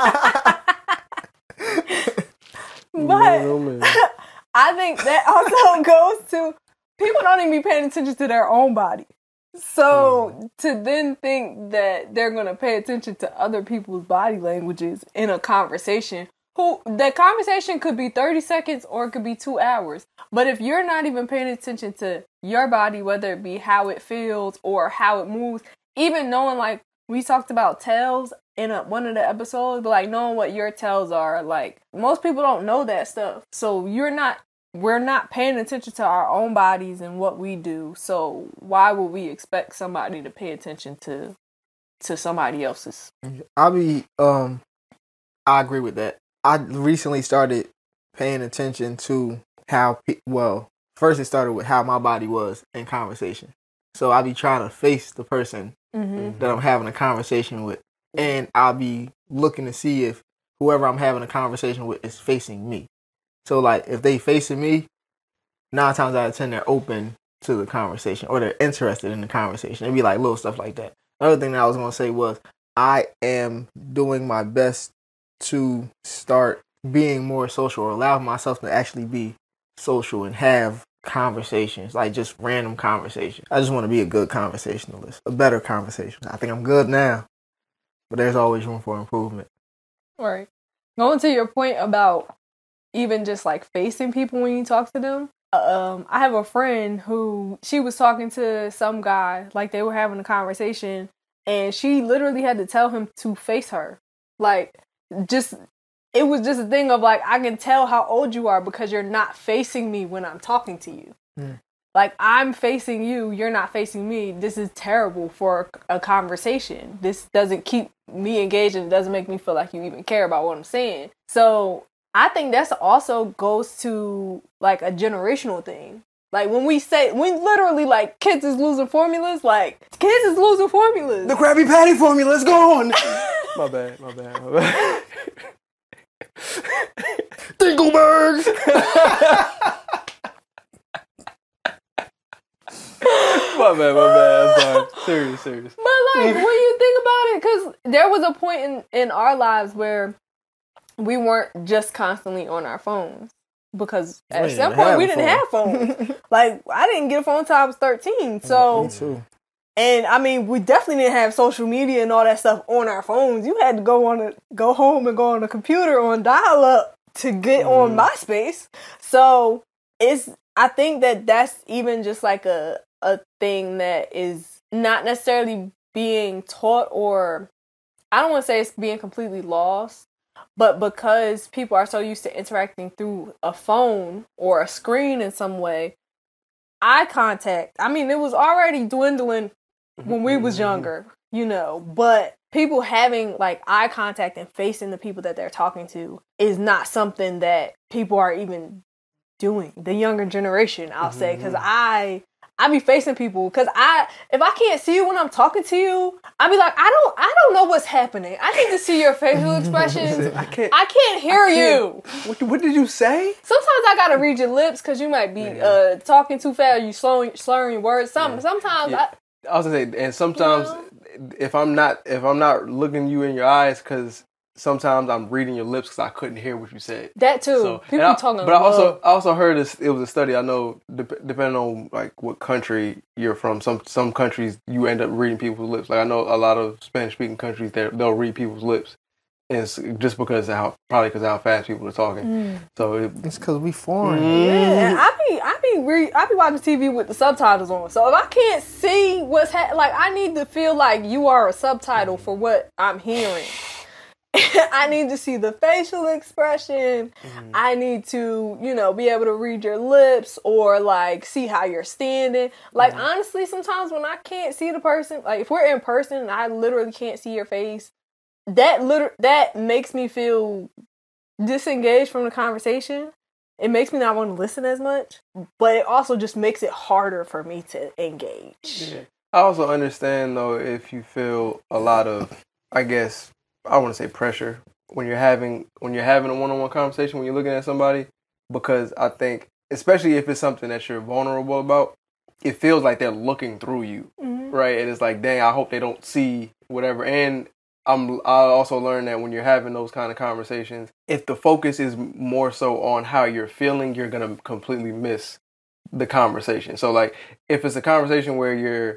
But Oh, man. I think that also goes to people don't even be paying attention to their own body. So to then think that they're going to pay attention to other people's body languages in a conversation, who that conversation could be thirty seconds or it could be two hours. But if you're not even paying attention to your body, whether it be how it feels or how it moves, even knowing, like we talked about tells in a, one of the episodes, but like knowing what your tells are, like most people don't know that stuff. So you're not, we're not paying attention to our own bodies and what we do. So why would we expect somebody to pay attention to to somebody else's? I'll be, um, I agree with that. I recently started paying attention to how, pe- well, first it started with how my body was in conversation. So I'll be trying to face the person mm-hmm. that I'm having a conversation with. And I'll be looking to see if whoever I'm having a conversation with is facing me. So, like, if they facing me, nine times out of ten, they're open to the conversation or they're interested in the conversation. It'd be like little stuff like that. Another thing that I was going to say was I am doing my best to start being more social or allow myself to actually be social and have conversations, like just random conversations. I just want to be a good conversationalist, a better conversation. I think I'm good now, but there's always room for improvement. Right. Going to your point about even just like facing people when you talk to them. Um, I have a friend who she was talking to some guy, like they were having a conversation, and she literally had to tell him to face her. Like, just, it was just a thing of like, I can tell how old you are because you're not facing me when I'm talking to you. Mm. Like, I'm facing you, you're not facing me. This is terrible for a conversation. This doesn't keep me engaged and it doesn't make me feel like you even care about what I'm saying. So I think that's also goes to like a generational thing. Like when we say, when literally like kids is losing formulas, like kids is losing formulas. The Krabby Patty formula is gone. my bad, my bad, my bad. Dinglebergs. My bad, my bad. I'm sorry. Serious, serious. But like when you think about it, because there was a point in, in our lives where we weren't just constantly on our phones. Because at some point we didn't have phones. Like I didn't get a phone until I was thirteen. So me too. And I mean, we definitely didn't have social media and all that stuff on our phones. You had to go on a go home and go on a computer on dial up to get mm. on MySpace. So it's I think that that's even just like a a thing that is not necessarily being taught, or I don't want to say it's being completely lost. But because people are so used to interacting through a phone or a screen in some way, eye contact, I mean, it was already dwindling when we was younger, you know, but people having like eye contact and facing the people that they're talking to is not something that people are even doing. The younger generation, I'll mm-hmm. say, because I... I be facing people because I, if I can't see you when I'm talking to you, I be like, I don't, I don't know what's happening. I need to see your facial expressions. I can't, I can't hear I can't. you. What, what did you say? Sometimes I gotta read your lips because you might be yeah. uh, talking too fast. Or you slowing, slurring your words. Some, yeah. sometimes yeah. I. I was gonna say, and sometimes you know? if I'm not, if I'm not looking you in your eyes, because sometimes I'm reading your lips because I couldn't hear what you said. That too. So, people I, talking. But I also, I also heard this. It was a study. I know, de- depending on like what country you're from, some some countries you end up reading people's lips. Like I know a lot of Spanish speaking countries, they they'll read people's lips, and it's just because of how probably because of how fast people are talking. Mm. So it, it's because we foreign. Mm. Yeah, I be I be re- I be watching T V with the subtitles on. So if I can't see what's ha- like, I need to feel like you are a subtitle for what I'm hearing. I need to see the facial expression. Mm-hmm. I need to, you know, be able to read your lips or like see how you're standing. Like mm-hmm. honestly, sometimes when I can't see the person, like if we're in person and I literally can't see your face, that liter- that makes me feel disengaged from the conversation. It makes me not want to listen as much, but it also just makes it harder for me to engage. Yeah. I also understand though if you feel a lot of, I guess, I want to say pressure when you're having when you're having a one-on-one conversation, when you're looking at somebody, because I think, especially if it's something that you're vulnerable about, it feels like they're looking through you, mm-hmm. right? And it's like, dang, I hope they don't see whatever. And I'm I also learned that when you're having those kind of conversations, if the focus is more so on how you're feeling, you're gonna completely miss the conversation. So like, if it's a conversation where you're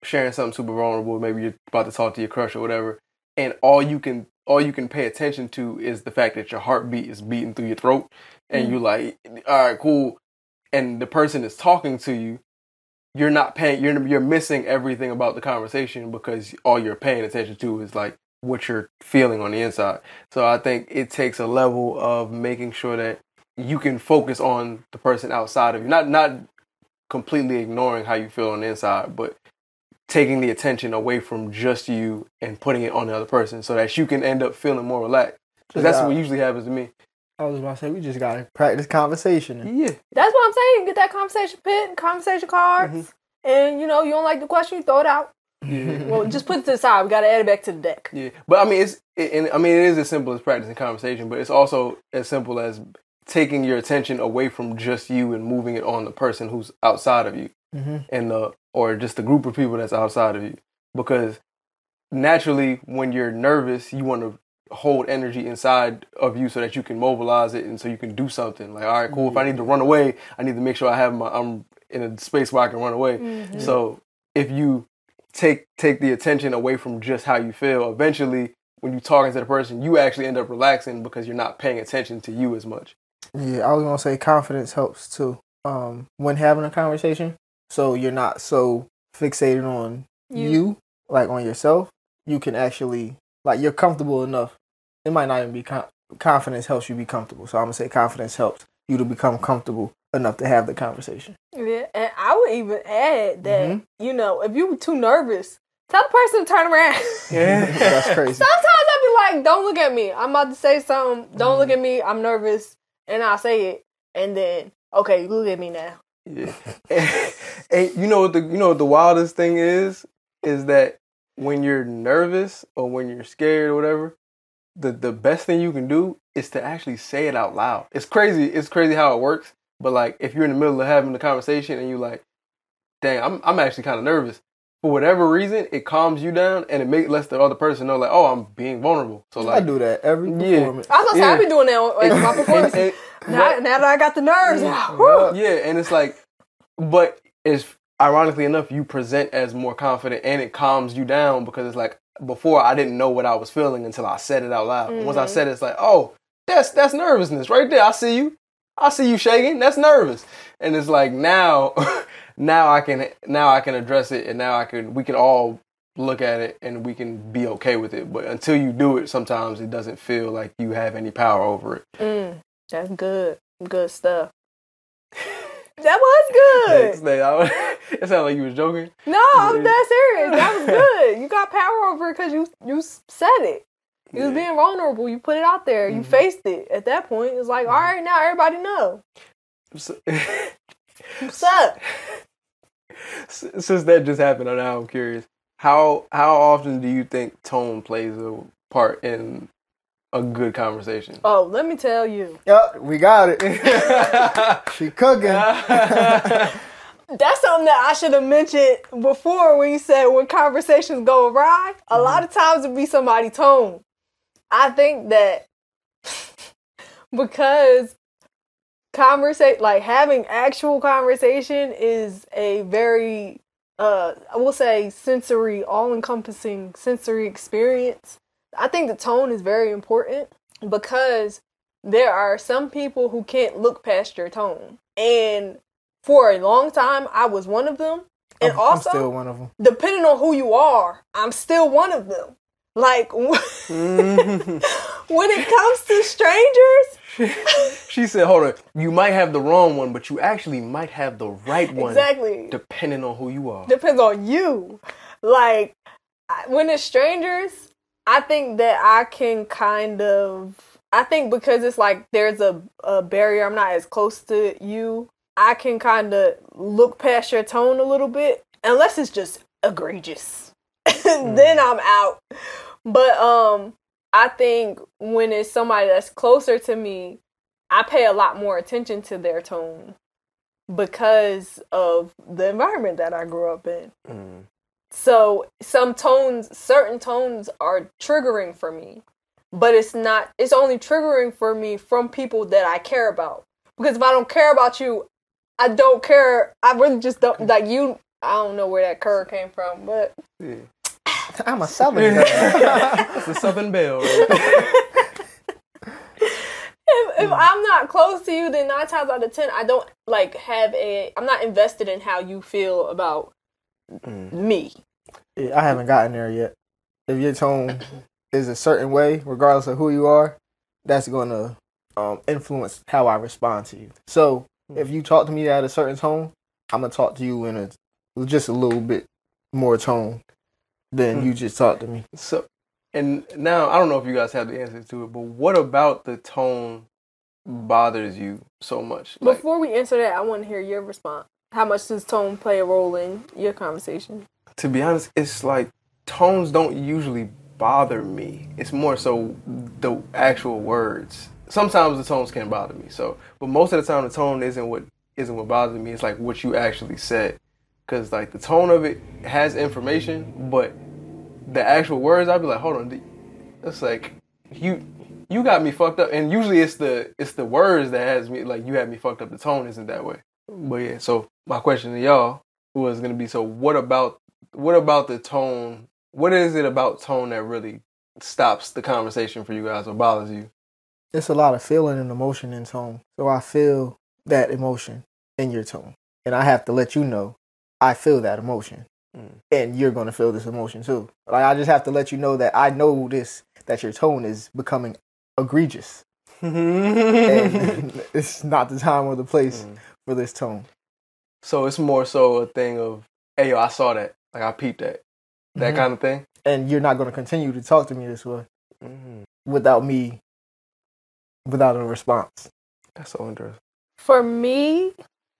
sharing something super vulnerable. Maybe you're about to talk to your crush or whatever, and all you can all you can pay attention to is the fact that your heartbeat is beating through your throat, and mm-hmm. you're like, all right, cool. And the person is talking to you, you're not paying, you're you're missing everything about the conversation because all you're paying attention to is like what you're feeling on the inside. So I think it takes a level of making sure that you can focus on the person outside of you, not not completely ignoring how you feel on the inside, but taking the attention away from just you and putting it on the other person so that you can end up feeling more relaxed. Because that's what usually happens to me. I was about to say, we just got to practice conversation. Yeah. That's what I'm saying. Get that conversation pit, conversation cards, mm-hmm. and, you know, you don't like the question, you throw it out. Yeah. Well, just put it to the side. We got to add it back to the deck. Yeah. But, I mean, it's it, and, I mean, it is as simple as practicing conversation, but it's also as simple as taking your attention away from just you and moving it on the person who's outside of you, mm-hmm. and the, or just the group of people that's outside of you. Because naturally, when you're nervous, you want to hold energy inside of you so that you can mobilize it and so you can do something. Like, all right, cool. If I need to run away, I need to make sure I have my I'm in a space where I can run away. Mm-hmm. So if you take take the attention away from just how you feel, eventually when you're talking to the person, you actually end up relaxing because you're not paying attention to you as much. Yeah, I was gonna say confidence helps too. Um, when having a conversation, so you're not so fixated on you, you like on yourself. You can actually like you're comfortable enough. It might not even be com- confidence helps you be comfortable. So I'm gonna say confidence helps you to become comfortable enough to have the conversation. Yeah, and I would even add that mm-hmm. you know if you were too nervous, tell the person to turn around. Yeah, that's crazy. Sometimes I'd be like, "Don't look at me. I'm about to say something. Don't mm-hmm. look at me. I'm nervous," and I'll say it, and then okay, look at me now. Yeah, and, and you know what the you know what the wildest thing is is that when you're nervous or when you're scared or whatever, the the best thing you can do is to actually say it out loud. It's crazy. It's crazy how it works. But like, if you're in the middle of having the conversation and you're like, "Dang, I'm I'm actually kind of nervous," for whatever reason, it calms you down and it makes lets the other person know, like, "Oh, I'm being vulnerable." So like, I do that every performance. Yeah. I was gonna say yeah. I be doing that like, my performance. and, and, now, now that I got the nerves out. Yeah, and it's like, but it's ironically enough, you present as more confident and it calms you down because it's like, before I didn't know what I was feeling until I said it out loud. Mm-hmm. Once I said it, it's like, oh, that's that's nervousness right there. I see you. I see you shaking. That's nervous. And it's like now, now I can now I can address it, and now I can we can all look at it and we can be okay with it. But until you do it, sometimes it doesn't feel like you have any power over it. Mm, that's good. Good stuff. That was good. It sounded like you was joking. No, I'm that serious. That was good. You got power over it because you you said it. You yeah. was being vulnerable. You put it out there. You mm-hmm. faced it. At that point, it's like, all right, now everybody know. So, what's up? Since that just happened, now I'm curious. How how often do you think tone plays a part in a good conversation? Oh, let me tell you. Yep, we got it. She cooking. That's something that I should have mentioned before when you said when conversations go awry. A mm-hmm. lot of times it be somebody's tone. I think that because conversation, like having actual conversation is a very, uh, I will say sensory, all-encompassing sensory experience. I think the tone is very important because there are some people who can't look past your tone. And for a long time, I was one of them. And I'm, also, I'm still one of them. Depending on who you are, I'm still one of them. Like, mm-hmm. when it comes to strangers... She said, hold on, you might have the wrong one, but you actually might have the right one. Exactly. Depending on who you are. Depends on you. Like, when it's strangers, I think that I can kind of... I think because it's like there's a, a barrier, I'm not as close to you, I can kind of look past your tone a little bit, unless it's just egregious. Mm. Then I'm out. But um, I think when it's somebody that's closer to me, I pay a lot more attention to their tone because of the environment that I grew up in. Mm. So some tones, certain tones are triggering for me, but it's not, it's only triggering for me from people that I care about. Because if I don't care about you, I don't care. I really just don't, like, you I don't know where that curve came from, but Yeah. I'm a Southern girl. It's a Southern Belle, right? if, if I'm not close to you, then nine times out of ten, I don't like have a. I'm not invested in how you feel about Mm. me. Yeah, I haven't gotten there yet. If your tone is a certain way, regardless of who you are, that's going to um, influence how I respond to you. So if you talk to me at a certain tone, I'm going to talk to you in a just a little bit more tone than Mm. you just talk to me. So, and now I don't know if you guys have the answer to it, but what about the tone bothers you so much? Like, Before we answer that, I want to hear your response. How much does tone play a role in your conversation? to be honest, it's like tones don't usually bother me. It's more so the actual words. Sometimes the tones can bother me. So, but most of the time, the tone isn't what isn't what bothers me. It's like what you actually said, because like the tone of it has information, but the actual words, I'd be like, hold on, it's like you you got me fucked up. And usually it's the it's the words that has me like you had me fucked up. The tone isn't that way. But yeah, so my question to y'all was gonna be, so what about what about the tone? What is it about tone that really stops the conversation for you guys or bothers you? It's a lot of feeling and emotion in tone. So I feel that emotion in your tone. And I have to let you know I feel that emotion. Mm. And you're going to feel this emotion too. Like, I just have to let you know that I know this, that your tone is becoming egregious. And it's not the time or the place mm. for this tone. So it's more so a thing of, hey, yo, I saw that. Like, I peeped that. That mm-hmm. kind of thing. And you're not going to continue to talk to me this way mm-hmm. without me, without a response. That's so interesting. For me,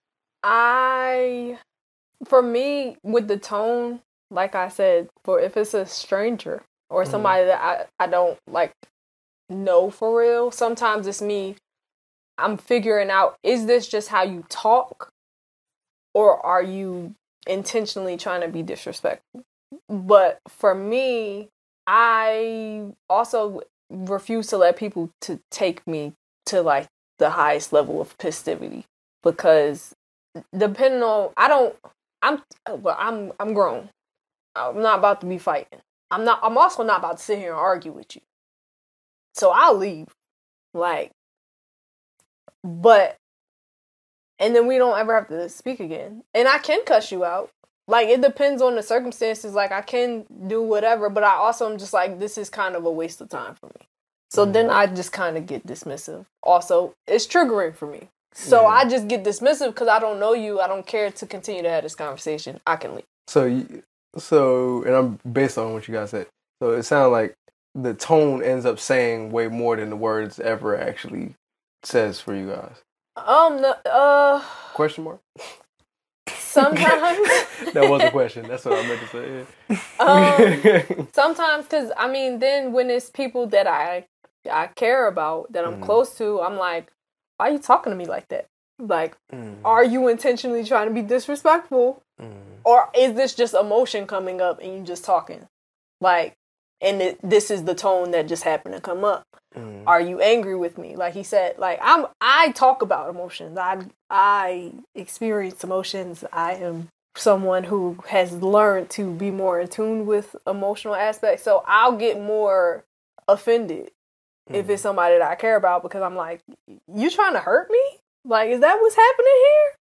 I, for me, with the tone, like I said, for if it's a stranger or somebody mm-hmm. that I, I don't, like, know for real, sometimes it's me, I'm figuring out, is this just how you talk? Or are you intentionally trying to be disrespectful? But for me, I also refuse to let people to take me to like the highest level of festivity, because depending on, I don't, I'm, well, I'm, I'm grown. I'm not about to be fighting. I'm not, I'm also not about to sit here and argue with you. So I'll leave. Like, but, and then we don't ever have to speak again. And I can cuss you out. Like, it depends on the circumstances. Like, I can do whatever, but I also am just like, this is kind of a waste of time for me. So mm. then I just kind of get dismissive. Also, it's triggering for me. So yeah. I just get dismissive because I don't know you. I don't care to continue to have this conversation. I can leave. So, so, and I'm based on what you guys said. So it sounds like the tone ends up saying way more than the words ever actually says for you guys. Um, no, uh... Question mark? Sometimes. That was a question. That's what I meant to say. Yeah. Um, sometimes, because, I mean, then when it's people that I I care about, that I'm mm. close to, I'm like, why are you talking to me like that? Like, mm. are you intentionally trying to be disrespectful? Mm. Or is this just emotion coming up and you just talking? Like, and it, this is the tone that just happened to come up. Mm. Are you angry with me? Like he said, like I'm, I talk about emotions. I, I experience emotions. I am someone who has learned to be more in tune with emotional aspects. So I'll get more offended mm. if it's somebody that I care about, because I'm like, you trying to hurt me? Like, is that what's happening here?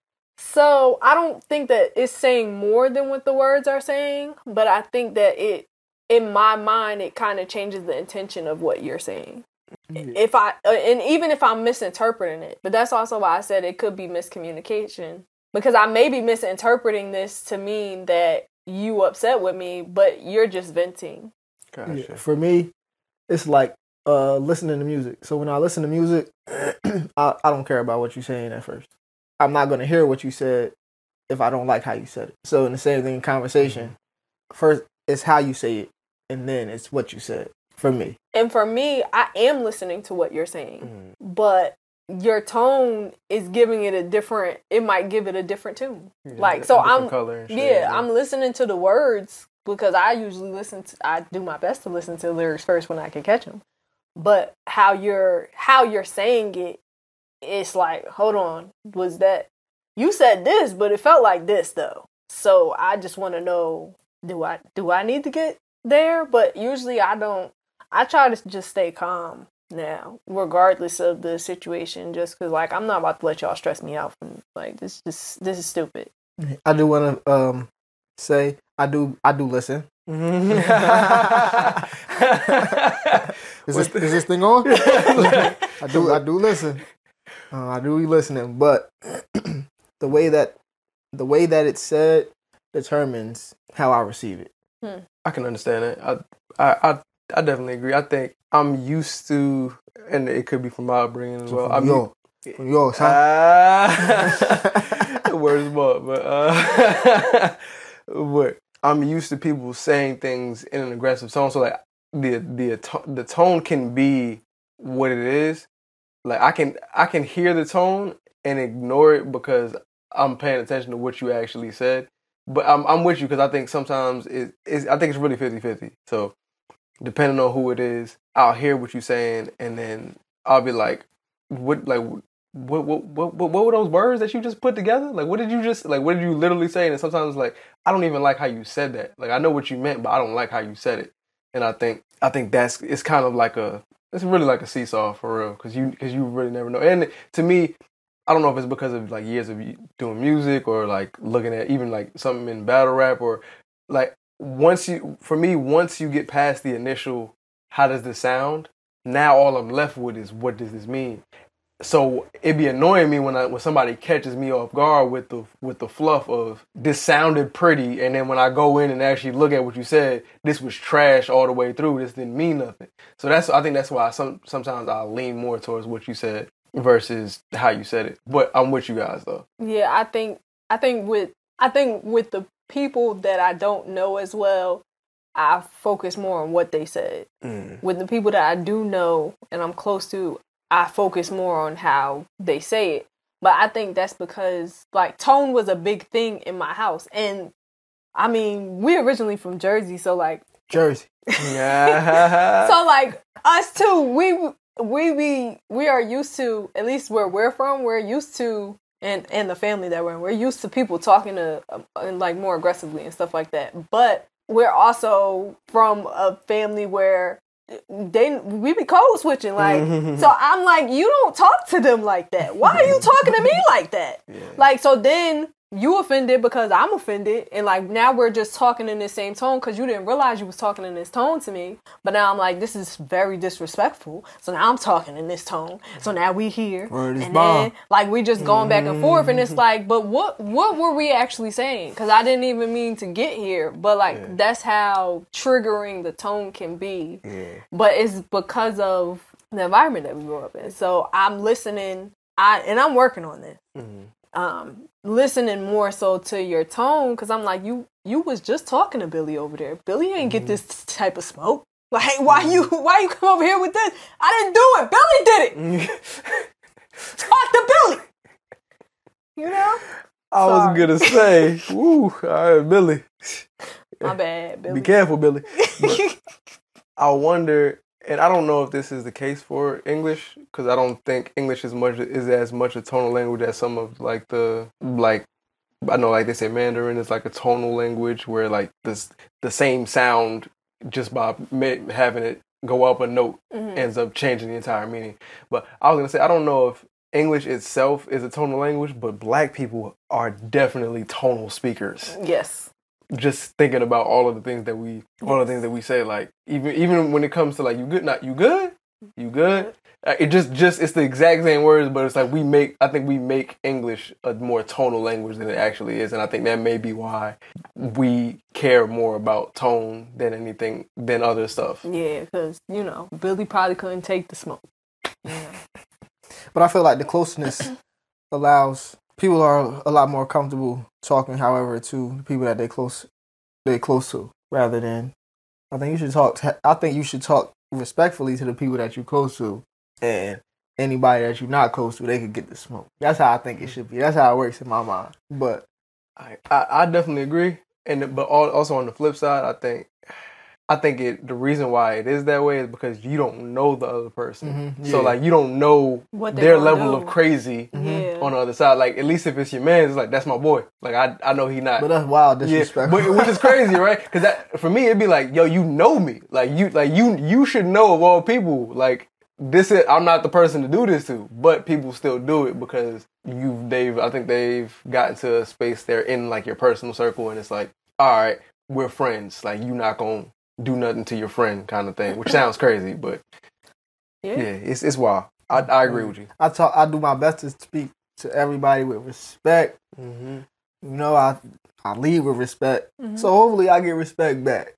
So I don't think that it's saying more than what the words are saying, but I think that it, in my mind, it kind of changes the intention of what you're saying. Yeah. If I, uh, and even if I'm misinterpreting it, but that's also why I said it could be miscommunication, because I may be misinterpreting this to mean that you upset with me, but you're just venting. Gotcha. Yeah, for me, it's like uh, listening to music. So when I listen to music, I, I don't care about what you're saying at first. I'm not going to hear what you said if I don't like how you said it. So in the same thing in conversation, first it's how you say it, and then it's what you said, for me. And for me, I am listening to what you're saying, mm. but your tone is giving it a different, it might give it a different tune. Yeah, like, so I'm, color shade, yeah, yeah, I'm listening to the words, because I usually listen to, I do my best to listen to the lyrics first when I can catch them. But how you're, how you're saying it, it's like, hold on, was that, you said this, but it felt like this though. So I just want to know, do I do I need to get there? But usually I don't. I try to just stay calm now, regardless of the situation, just because, like, I'm not about to let y'all stress me out. From, like, this, this, this is stupid. I do want to um say I do I do listen. is, this, is this thing on? I do I do listen. Uh, I do be listening, but the way that the way that it's said determines how I receive it. Hmm. I can understand it. I, I I I definitely agree. I think I'm used to, and it could be from my upbringing as well. From York, from York, huh? Uh, words more, but uh, but I'm used to people saying things in an aggressive tone. So like the the the tone can be what it is. Like I can I can hear the tone and ignore it because I'm paying attention to what you actually said. But I'm I'm with you because I think sometimes it is I think it's really fifty-fifty. So depending on who it is, I'll hear what you're saying and then I'll be like, what like what what what what, what were those words that you just put together? Like what did you just like what did you literally say? And sometimes like I don't even like how you said that. Like I know what you meant, but I don't like how you said it. And I think I think that's it's kind of like a it's really like a seesaw for real because you because you really never know. And to me, I don't know if it's because of like years of doing music or like looking at even like something in battle rap or like once you, for me, once you get past the initial, how does this sound? Now all I'm left with is what does this mean? So it'd be annoying me when I when somebody catches me off guard with the with the fluff of this sounded pretty, and then when I go in and actually look at what you said, this was trash all the way through. This didn't mean nothing. So that's I think that's why I some sometimes I lean more towards what you said versus how you said it. But I'm with you guys though. Yeah, I think I think with I think with the people that I don't know as well, I focus more on what they said. Mm. With the people that I do know and I'm close to, I focus more on how they say it. But I think that's because like tone was a big thing in my house. And I mean, we're originally from Jersey, so like Jersey. Yeah. So like us too, we we we we are used to, at least where we're from, we're used to and and the family that we're in, we're used to people talking to uh, like more aggressively and stuff like that. But we're also from a family where they we be code switching, like so I'm like, you don't talk to them like that. Why are you talking to me like that? Yeah. Like so then you offended because I'm offended, and like now we're just talking in the same tone because you didn't realize you was talking in this tone to me. But now I'm like, this is very disrespectful. So now I'm talking in this tone. So now we here, Word is and bomb. then like we just going back and forth, and it's like, but what what were we actually saying? Because I didn't even mean to get here, but like yeah. that's how triggering the tone can be. Yeah. But it's because of the environment that we grew up in. So I'm listening, I and I'm working on this. Mm-hmm. Um, listening more so to your tone, because I'm like, you you was just talking to Billy over there. Billy ain't get this type of smoke. Like, why you why you come over here with this? I didn't do it. Billy did it. Talk to Billy. You know? I Sorry. was gonna say, woo, all right, Billy. My bad, Billy. Be careful, Billy. But I wonder. And I don't know if this is the case for English, because I don't think English is much is as much a tonal language as some of like the like I know like they say Mandarin is like a tonal language where like this the same sound just by having it go up a note mm-hmm. ends up changing the entire meaning. But I was gonna say I don't know if English itself is a tonal language, but Black people are definitely tonal speakers. Yes. Just thinking about all of the things that we, all the things that we say, like even even when it comes to like you good, not you good, you good. It just just it's the exact same words, but it's like we make. I think we make English a more tonal language than it actually is, and I think that may be why we care more about tone than anything than other stuff. Yeah, because you know Billy probably couldn't take the smoke. Yeah. But I feel like the closeness allows. People are a lot more comfortable talking, however, to the people that they close, they close to, rather than. I think you should talk. I think you should talk respectfully to the people that you're close to, and anybody that you're not close to, they could get the smoke. That's how I think it should be. That's how it works in my mind. But I, I, I definitely agree, and but also on the flip side, I think I think it. The reason why it is that way is because you don't know the other person. Mm-hmm. Yeah. So like you don't know what their level do. of crazy yeah. on the other side. Like at least if it's your man, it's like that's my boy. Like I I know he not. But that's wild disrespectful. Yeah, but, which is crazy, right? Because that for me it'd be like, yo, you know me. Like you like you you should know of all people. Like this is I'm not the person to do this to, but people still do it because you they've I think they've gotten to a space they're in like your personal circle, and it's like, all right, we're friends. Like you not gonna do nothing to your friend kind of thing, which sounds crazy, but yeah, yeah it's it's wild. I, I agree with you. I talk. I do my best to speak to everybody with respect. Mm-hmm. You know, I I lead with respect, Mm-hmm. so hopefully I get respect back.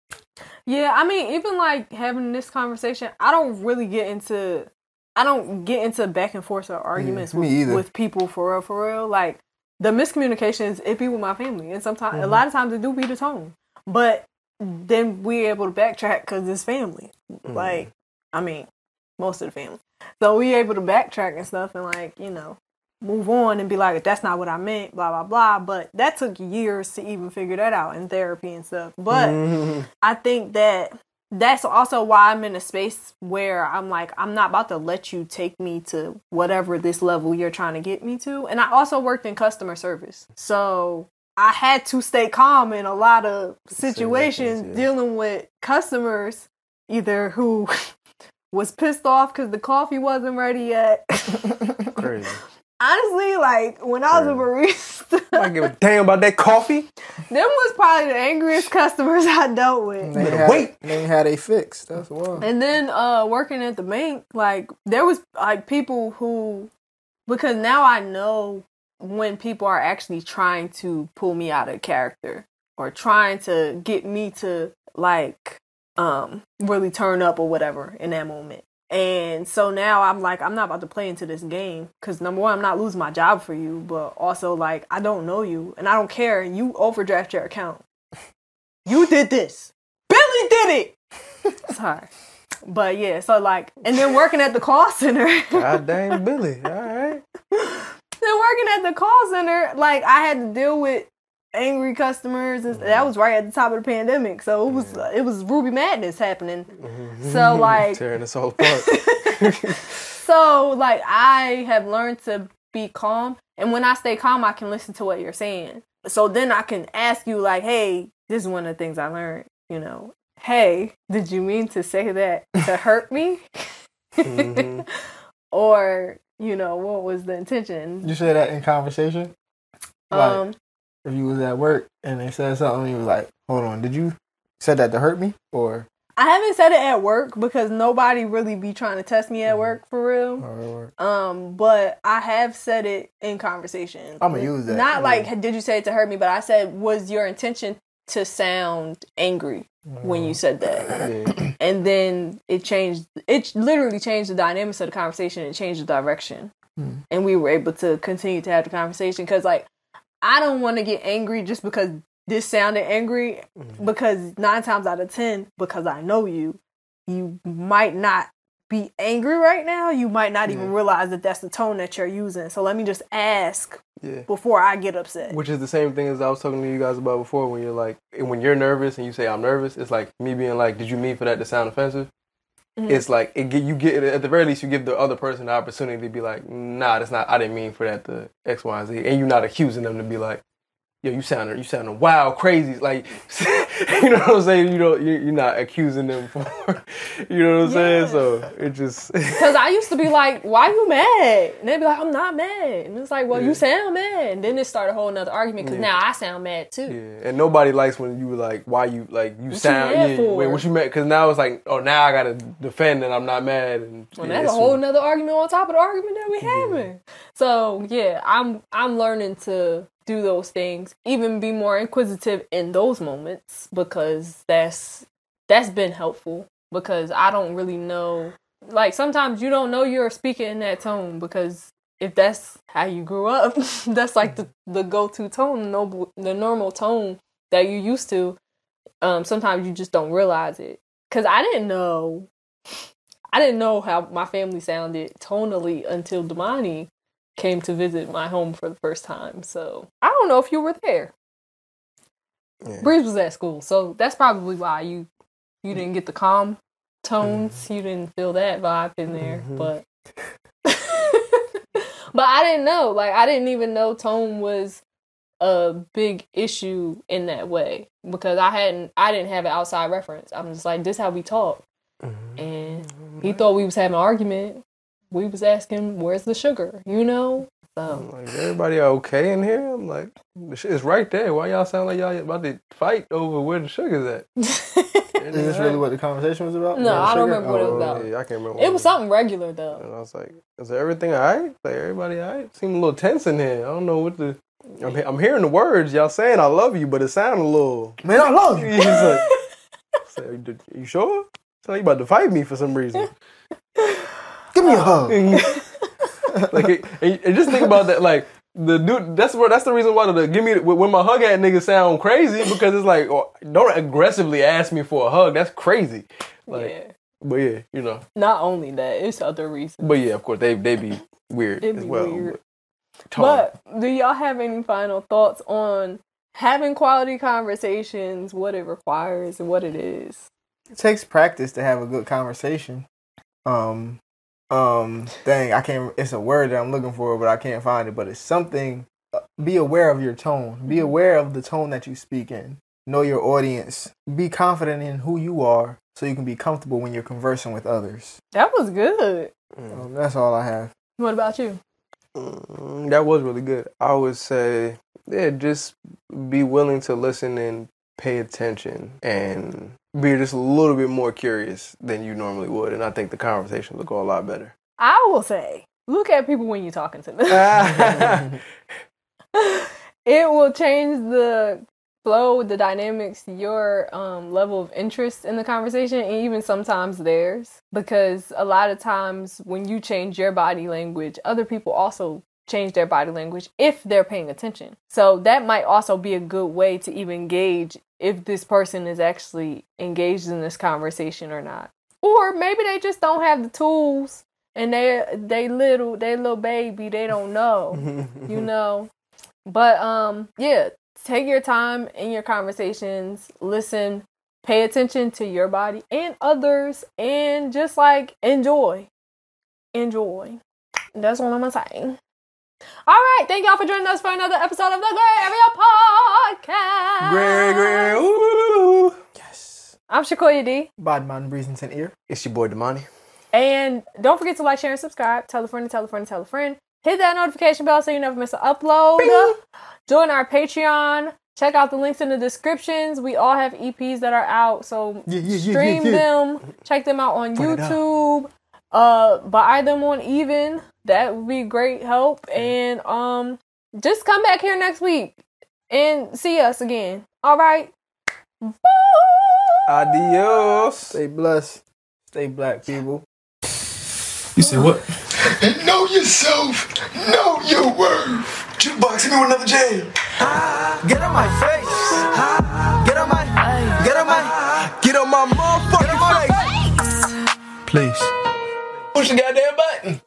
Yeah, I mean, even like having this conversation, I don't really get into, I don't get into back and forth or arguments Yeah, me with, either. with people for real, for real. Like the miscommunications, it be with my family, and sometimes Mm-hmm. a lot of times it do be the tone, but then we able to backtrack because it's family. Mm-hmm. Like, I mean, most of the family, so we able to backtrack and stuff, and like you know, move on and be like, that's not what I meant, blah blah blah. But that took years to even figure that out in therapy and stuff. But Mm-hmm. I think that that's also why I'm in a space where I'm like, I'm not about to let you take me to whatever this level you're trying to get me to. And I also worked in customer service. So I had to stay calm in a lot of situations yeah. dealing with customers, either who was pissed off because the coffee wasn't ready yet. Crazy. Honestly, like when I was a barista, I don't give a damn about that coffee. them was probably the angriest customers I dealt with. They better had, wait. They had a fix. That's wild. And then uh, working at the bank, like there was like people who, because now I know when people are actually trying to pull me out of character or trying to get me to like um really turn up or whatever in that moment. And so now I'm like, I'm not about to play into this game because number one, I'm not losing my job for you, but also like, I don't know you and I don't care. You overdraft your account. You did this. Billy did it. Sorry. But yeah, so like, and then working at the call center. God dang Billy. All right. Then working at the call center, like I had to deal with angry customers, and that was right at the top of the pandemic. So it was uh, it was Ruby Madness happening. So like tearing us all apart. so like I have learned to be calm, and when I stay calm, I can listen to what you're saying. So then I can ask you like, hey, this is one of the things I learned. You know, hey, did you mean to say that to hurt me? Mm-hmm. Or you know, what was the intention? You say that in conversation? Like, Um. if you was at work and they said something, you was like, hold on, did you said that to hurt me? Or I haven't said it at work because nobody really be trying to test me at work for real. or Um, but I have said it in conversation. I'ma use that. Not Yeah. like did you say it to hurt me, but I said was your intention to sound angry when you said that, Yeah. and then it changed. It literally changed the dynamics of the conversation and changed the direction, Hmm. and we were able to continue to have the conversation because like I don't want to get angry just because this sounded angry, because nine times out of ten, because I know you, you might not be angry right now. You might not even Yeah. realize that that's the tone that you're using. So let me just ask Yeah. before I get upset. Which is the same thing as I was talking to you guys about before. When you're like, when you're nervous and you say I'm nervous, it's like me being like, did you mean for that to sound offensive? Mhm. It's like it get, you get at the very least you give the other person the opportunity to be like, nah, that's not. I didn't mean for that to X, Y, and Z, and you're not accusing them to be like, yo, you sounding, you sounding wild, crazy. Like, you know what I'm saying? You don't, you, you're not accusing them for, you know what I'm saying? Yeah. So it just, Because I used to be like, why you mad? And they'd be like, I'm not mad. And it's like, well, Yeah. you sound mad. And then it started a whole nother argument because Yeah. now I sound mad too. yeah. And nobody likes when you were like, why you, like, you you sound, mad yeah, for? wait, what you mad? Because now it's like, oh, now I got to defend and I'm not mad. And Well, yeah, that's a it's- whole nother argument on top of the argument that we having. So yeah, I'm I'm learning to do those things, even be more inquisitive in those moments, because that's that's been helpful, because I don't really know, like sometimes you don't know you're speaking in that tone, because if that's how you grew up, that's like the, the go-to tone, the, noble, the normal tone that you're used to. Um, sometimes you just don't realize it, because I didn't know I didn't know how my family sounded tonally until Damani came to visit my home for the first time. So I don't know if you were there. Yeah. Breeze was at school, so that's probably why you You didn't get the calm tones. Mm-hmm. You didn't feel that vibe in there, mm-hmm. but but I didn't know. Like I didn't even know tone was a big issue in that way because I hadn't. I didn't have an outside reference. I'm just like, this how we talk, mm-hmm. and he thought we was having an argument. We was asking, where's the sugar? You know. So I'm like, everybody okay in here? I'm like, the shit is right there. Why y'all sound like y'all about to fight over where the sugar's at? Is this really what the conversation was about? No, I don't remember what it was about. Yeah, I can't remember. It was something regular though. And I was like, is everything all right? Like, everybody all right? Seemed a little tense in here. I don't know what the... I'm, I'm hearing the words. Y'all saying I love you, but it sounded a little... Man, I love you. He's like, say, you sure? Sound like you about to fight me for some reason. Give me a hug. Like, it, and, and just think about that, like, the dude, that's where, that's the reason why the, give me, when my hug at niggas sound crazy, because it's like, oh, don't aggressively ask me for a hug, that's crazy. Like, yeah. But yeah, you know. Not only that, it's other reasons. But yeah, of course, they they be weird It'd as be well. Weird. But, but do y'all have any final thoughts on having quality conversations, what it requires and what it is? It takes practice to have a good conversation. Um... Um, dang, I can't, it's a word that I'm looking for, but I can't find it, but it's something, uh, be aware of your tone. Be aware of the tone that you speak in. Know your audience. Be confident in who you are so you can be comfortable when you're conversing with others. That was good. Um, that's all I have. What about you? Mm, that was really good. I would say, yeah, just be willing to listen and pay attention and be just a little bit more curious than you normally would, and I think the conversation will go a lot better. I will say, look at people when you're talking to them. It will change the flow, the dynamics, your um, level of interest in the conversation, and even sometimes theirs. Because a lot of times when you change your body language, other people also change their body language if they're paying attention. So that might also be a good way to even gauge if this person is actually engaged in this conversation or not. Or maybe they just don't have the tools and they they little they little baby, they don't know. You know. But um yeah, take your time in your conversations, listen, pay attention to your body and others, and just like enjoy. Enjoy. That's what I'm gonna say. All right, thank y'all for joining us for another episode of the Gray Area Podcast. Gray, gray, ooh. Yes. I'm Shakoya D. Bodman Breezington Ear. It's your boy, Damani. And don't forget to like, share, and subscribe. Tell a friend, tell a friend, tell a friend. Hit that notification bell so you never miss an upload. Bing. Join our Patreon. Check out the links in the descriptions. We all have E Ps that are out, so yeah, yeah, yeah, stream yeah, yeah. them. Check them out on Put YouTube. Uh, buy them on Even. That would be great help. And um, just come back here next week and see us again. All right. Bye. Adios. Stay blessed. Stay black, people. You said what? Know yourself. Know your worth. Jukebox, hit me with another jam. Get on my face. Get on my. Get on my. Get on my motherfucking face. Please. Push the goddamn button.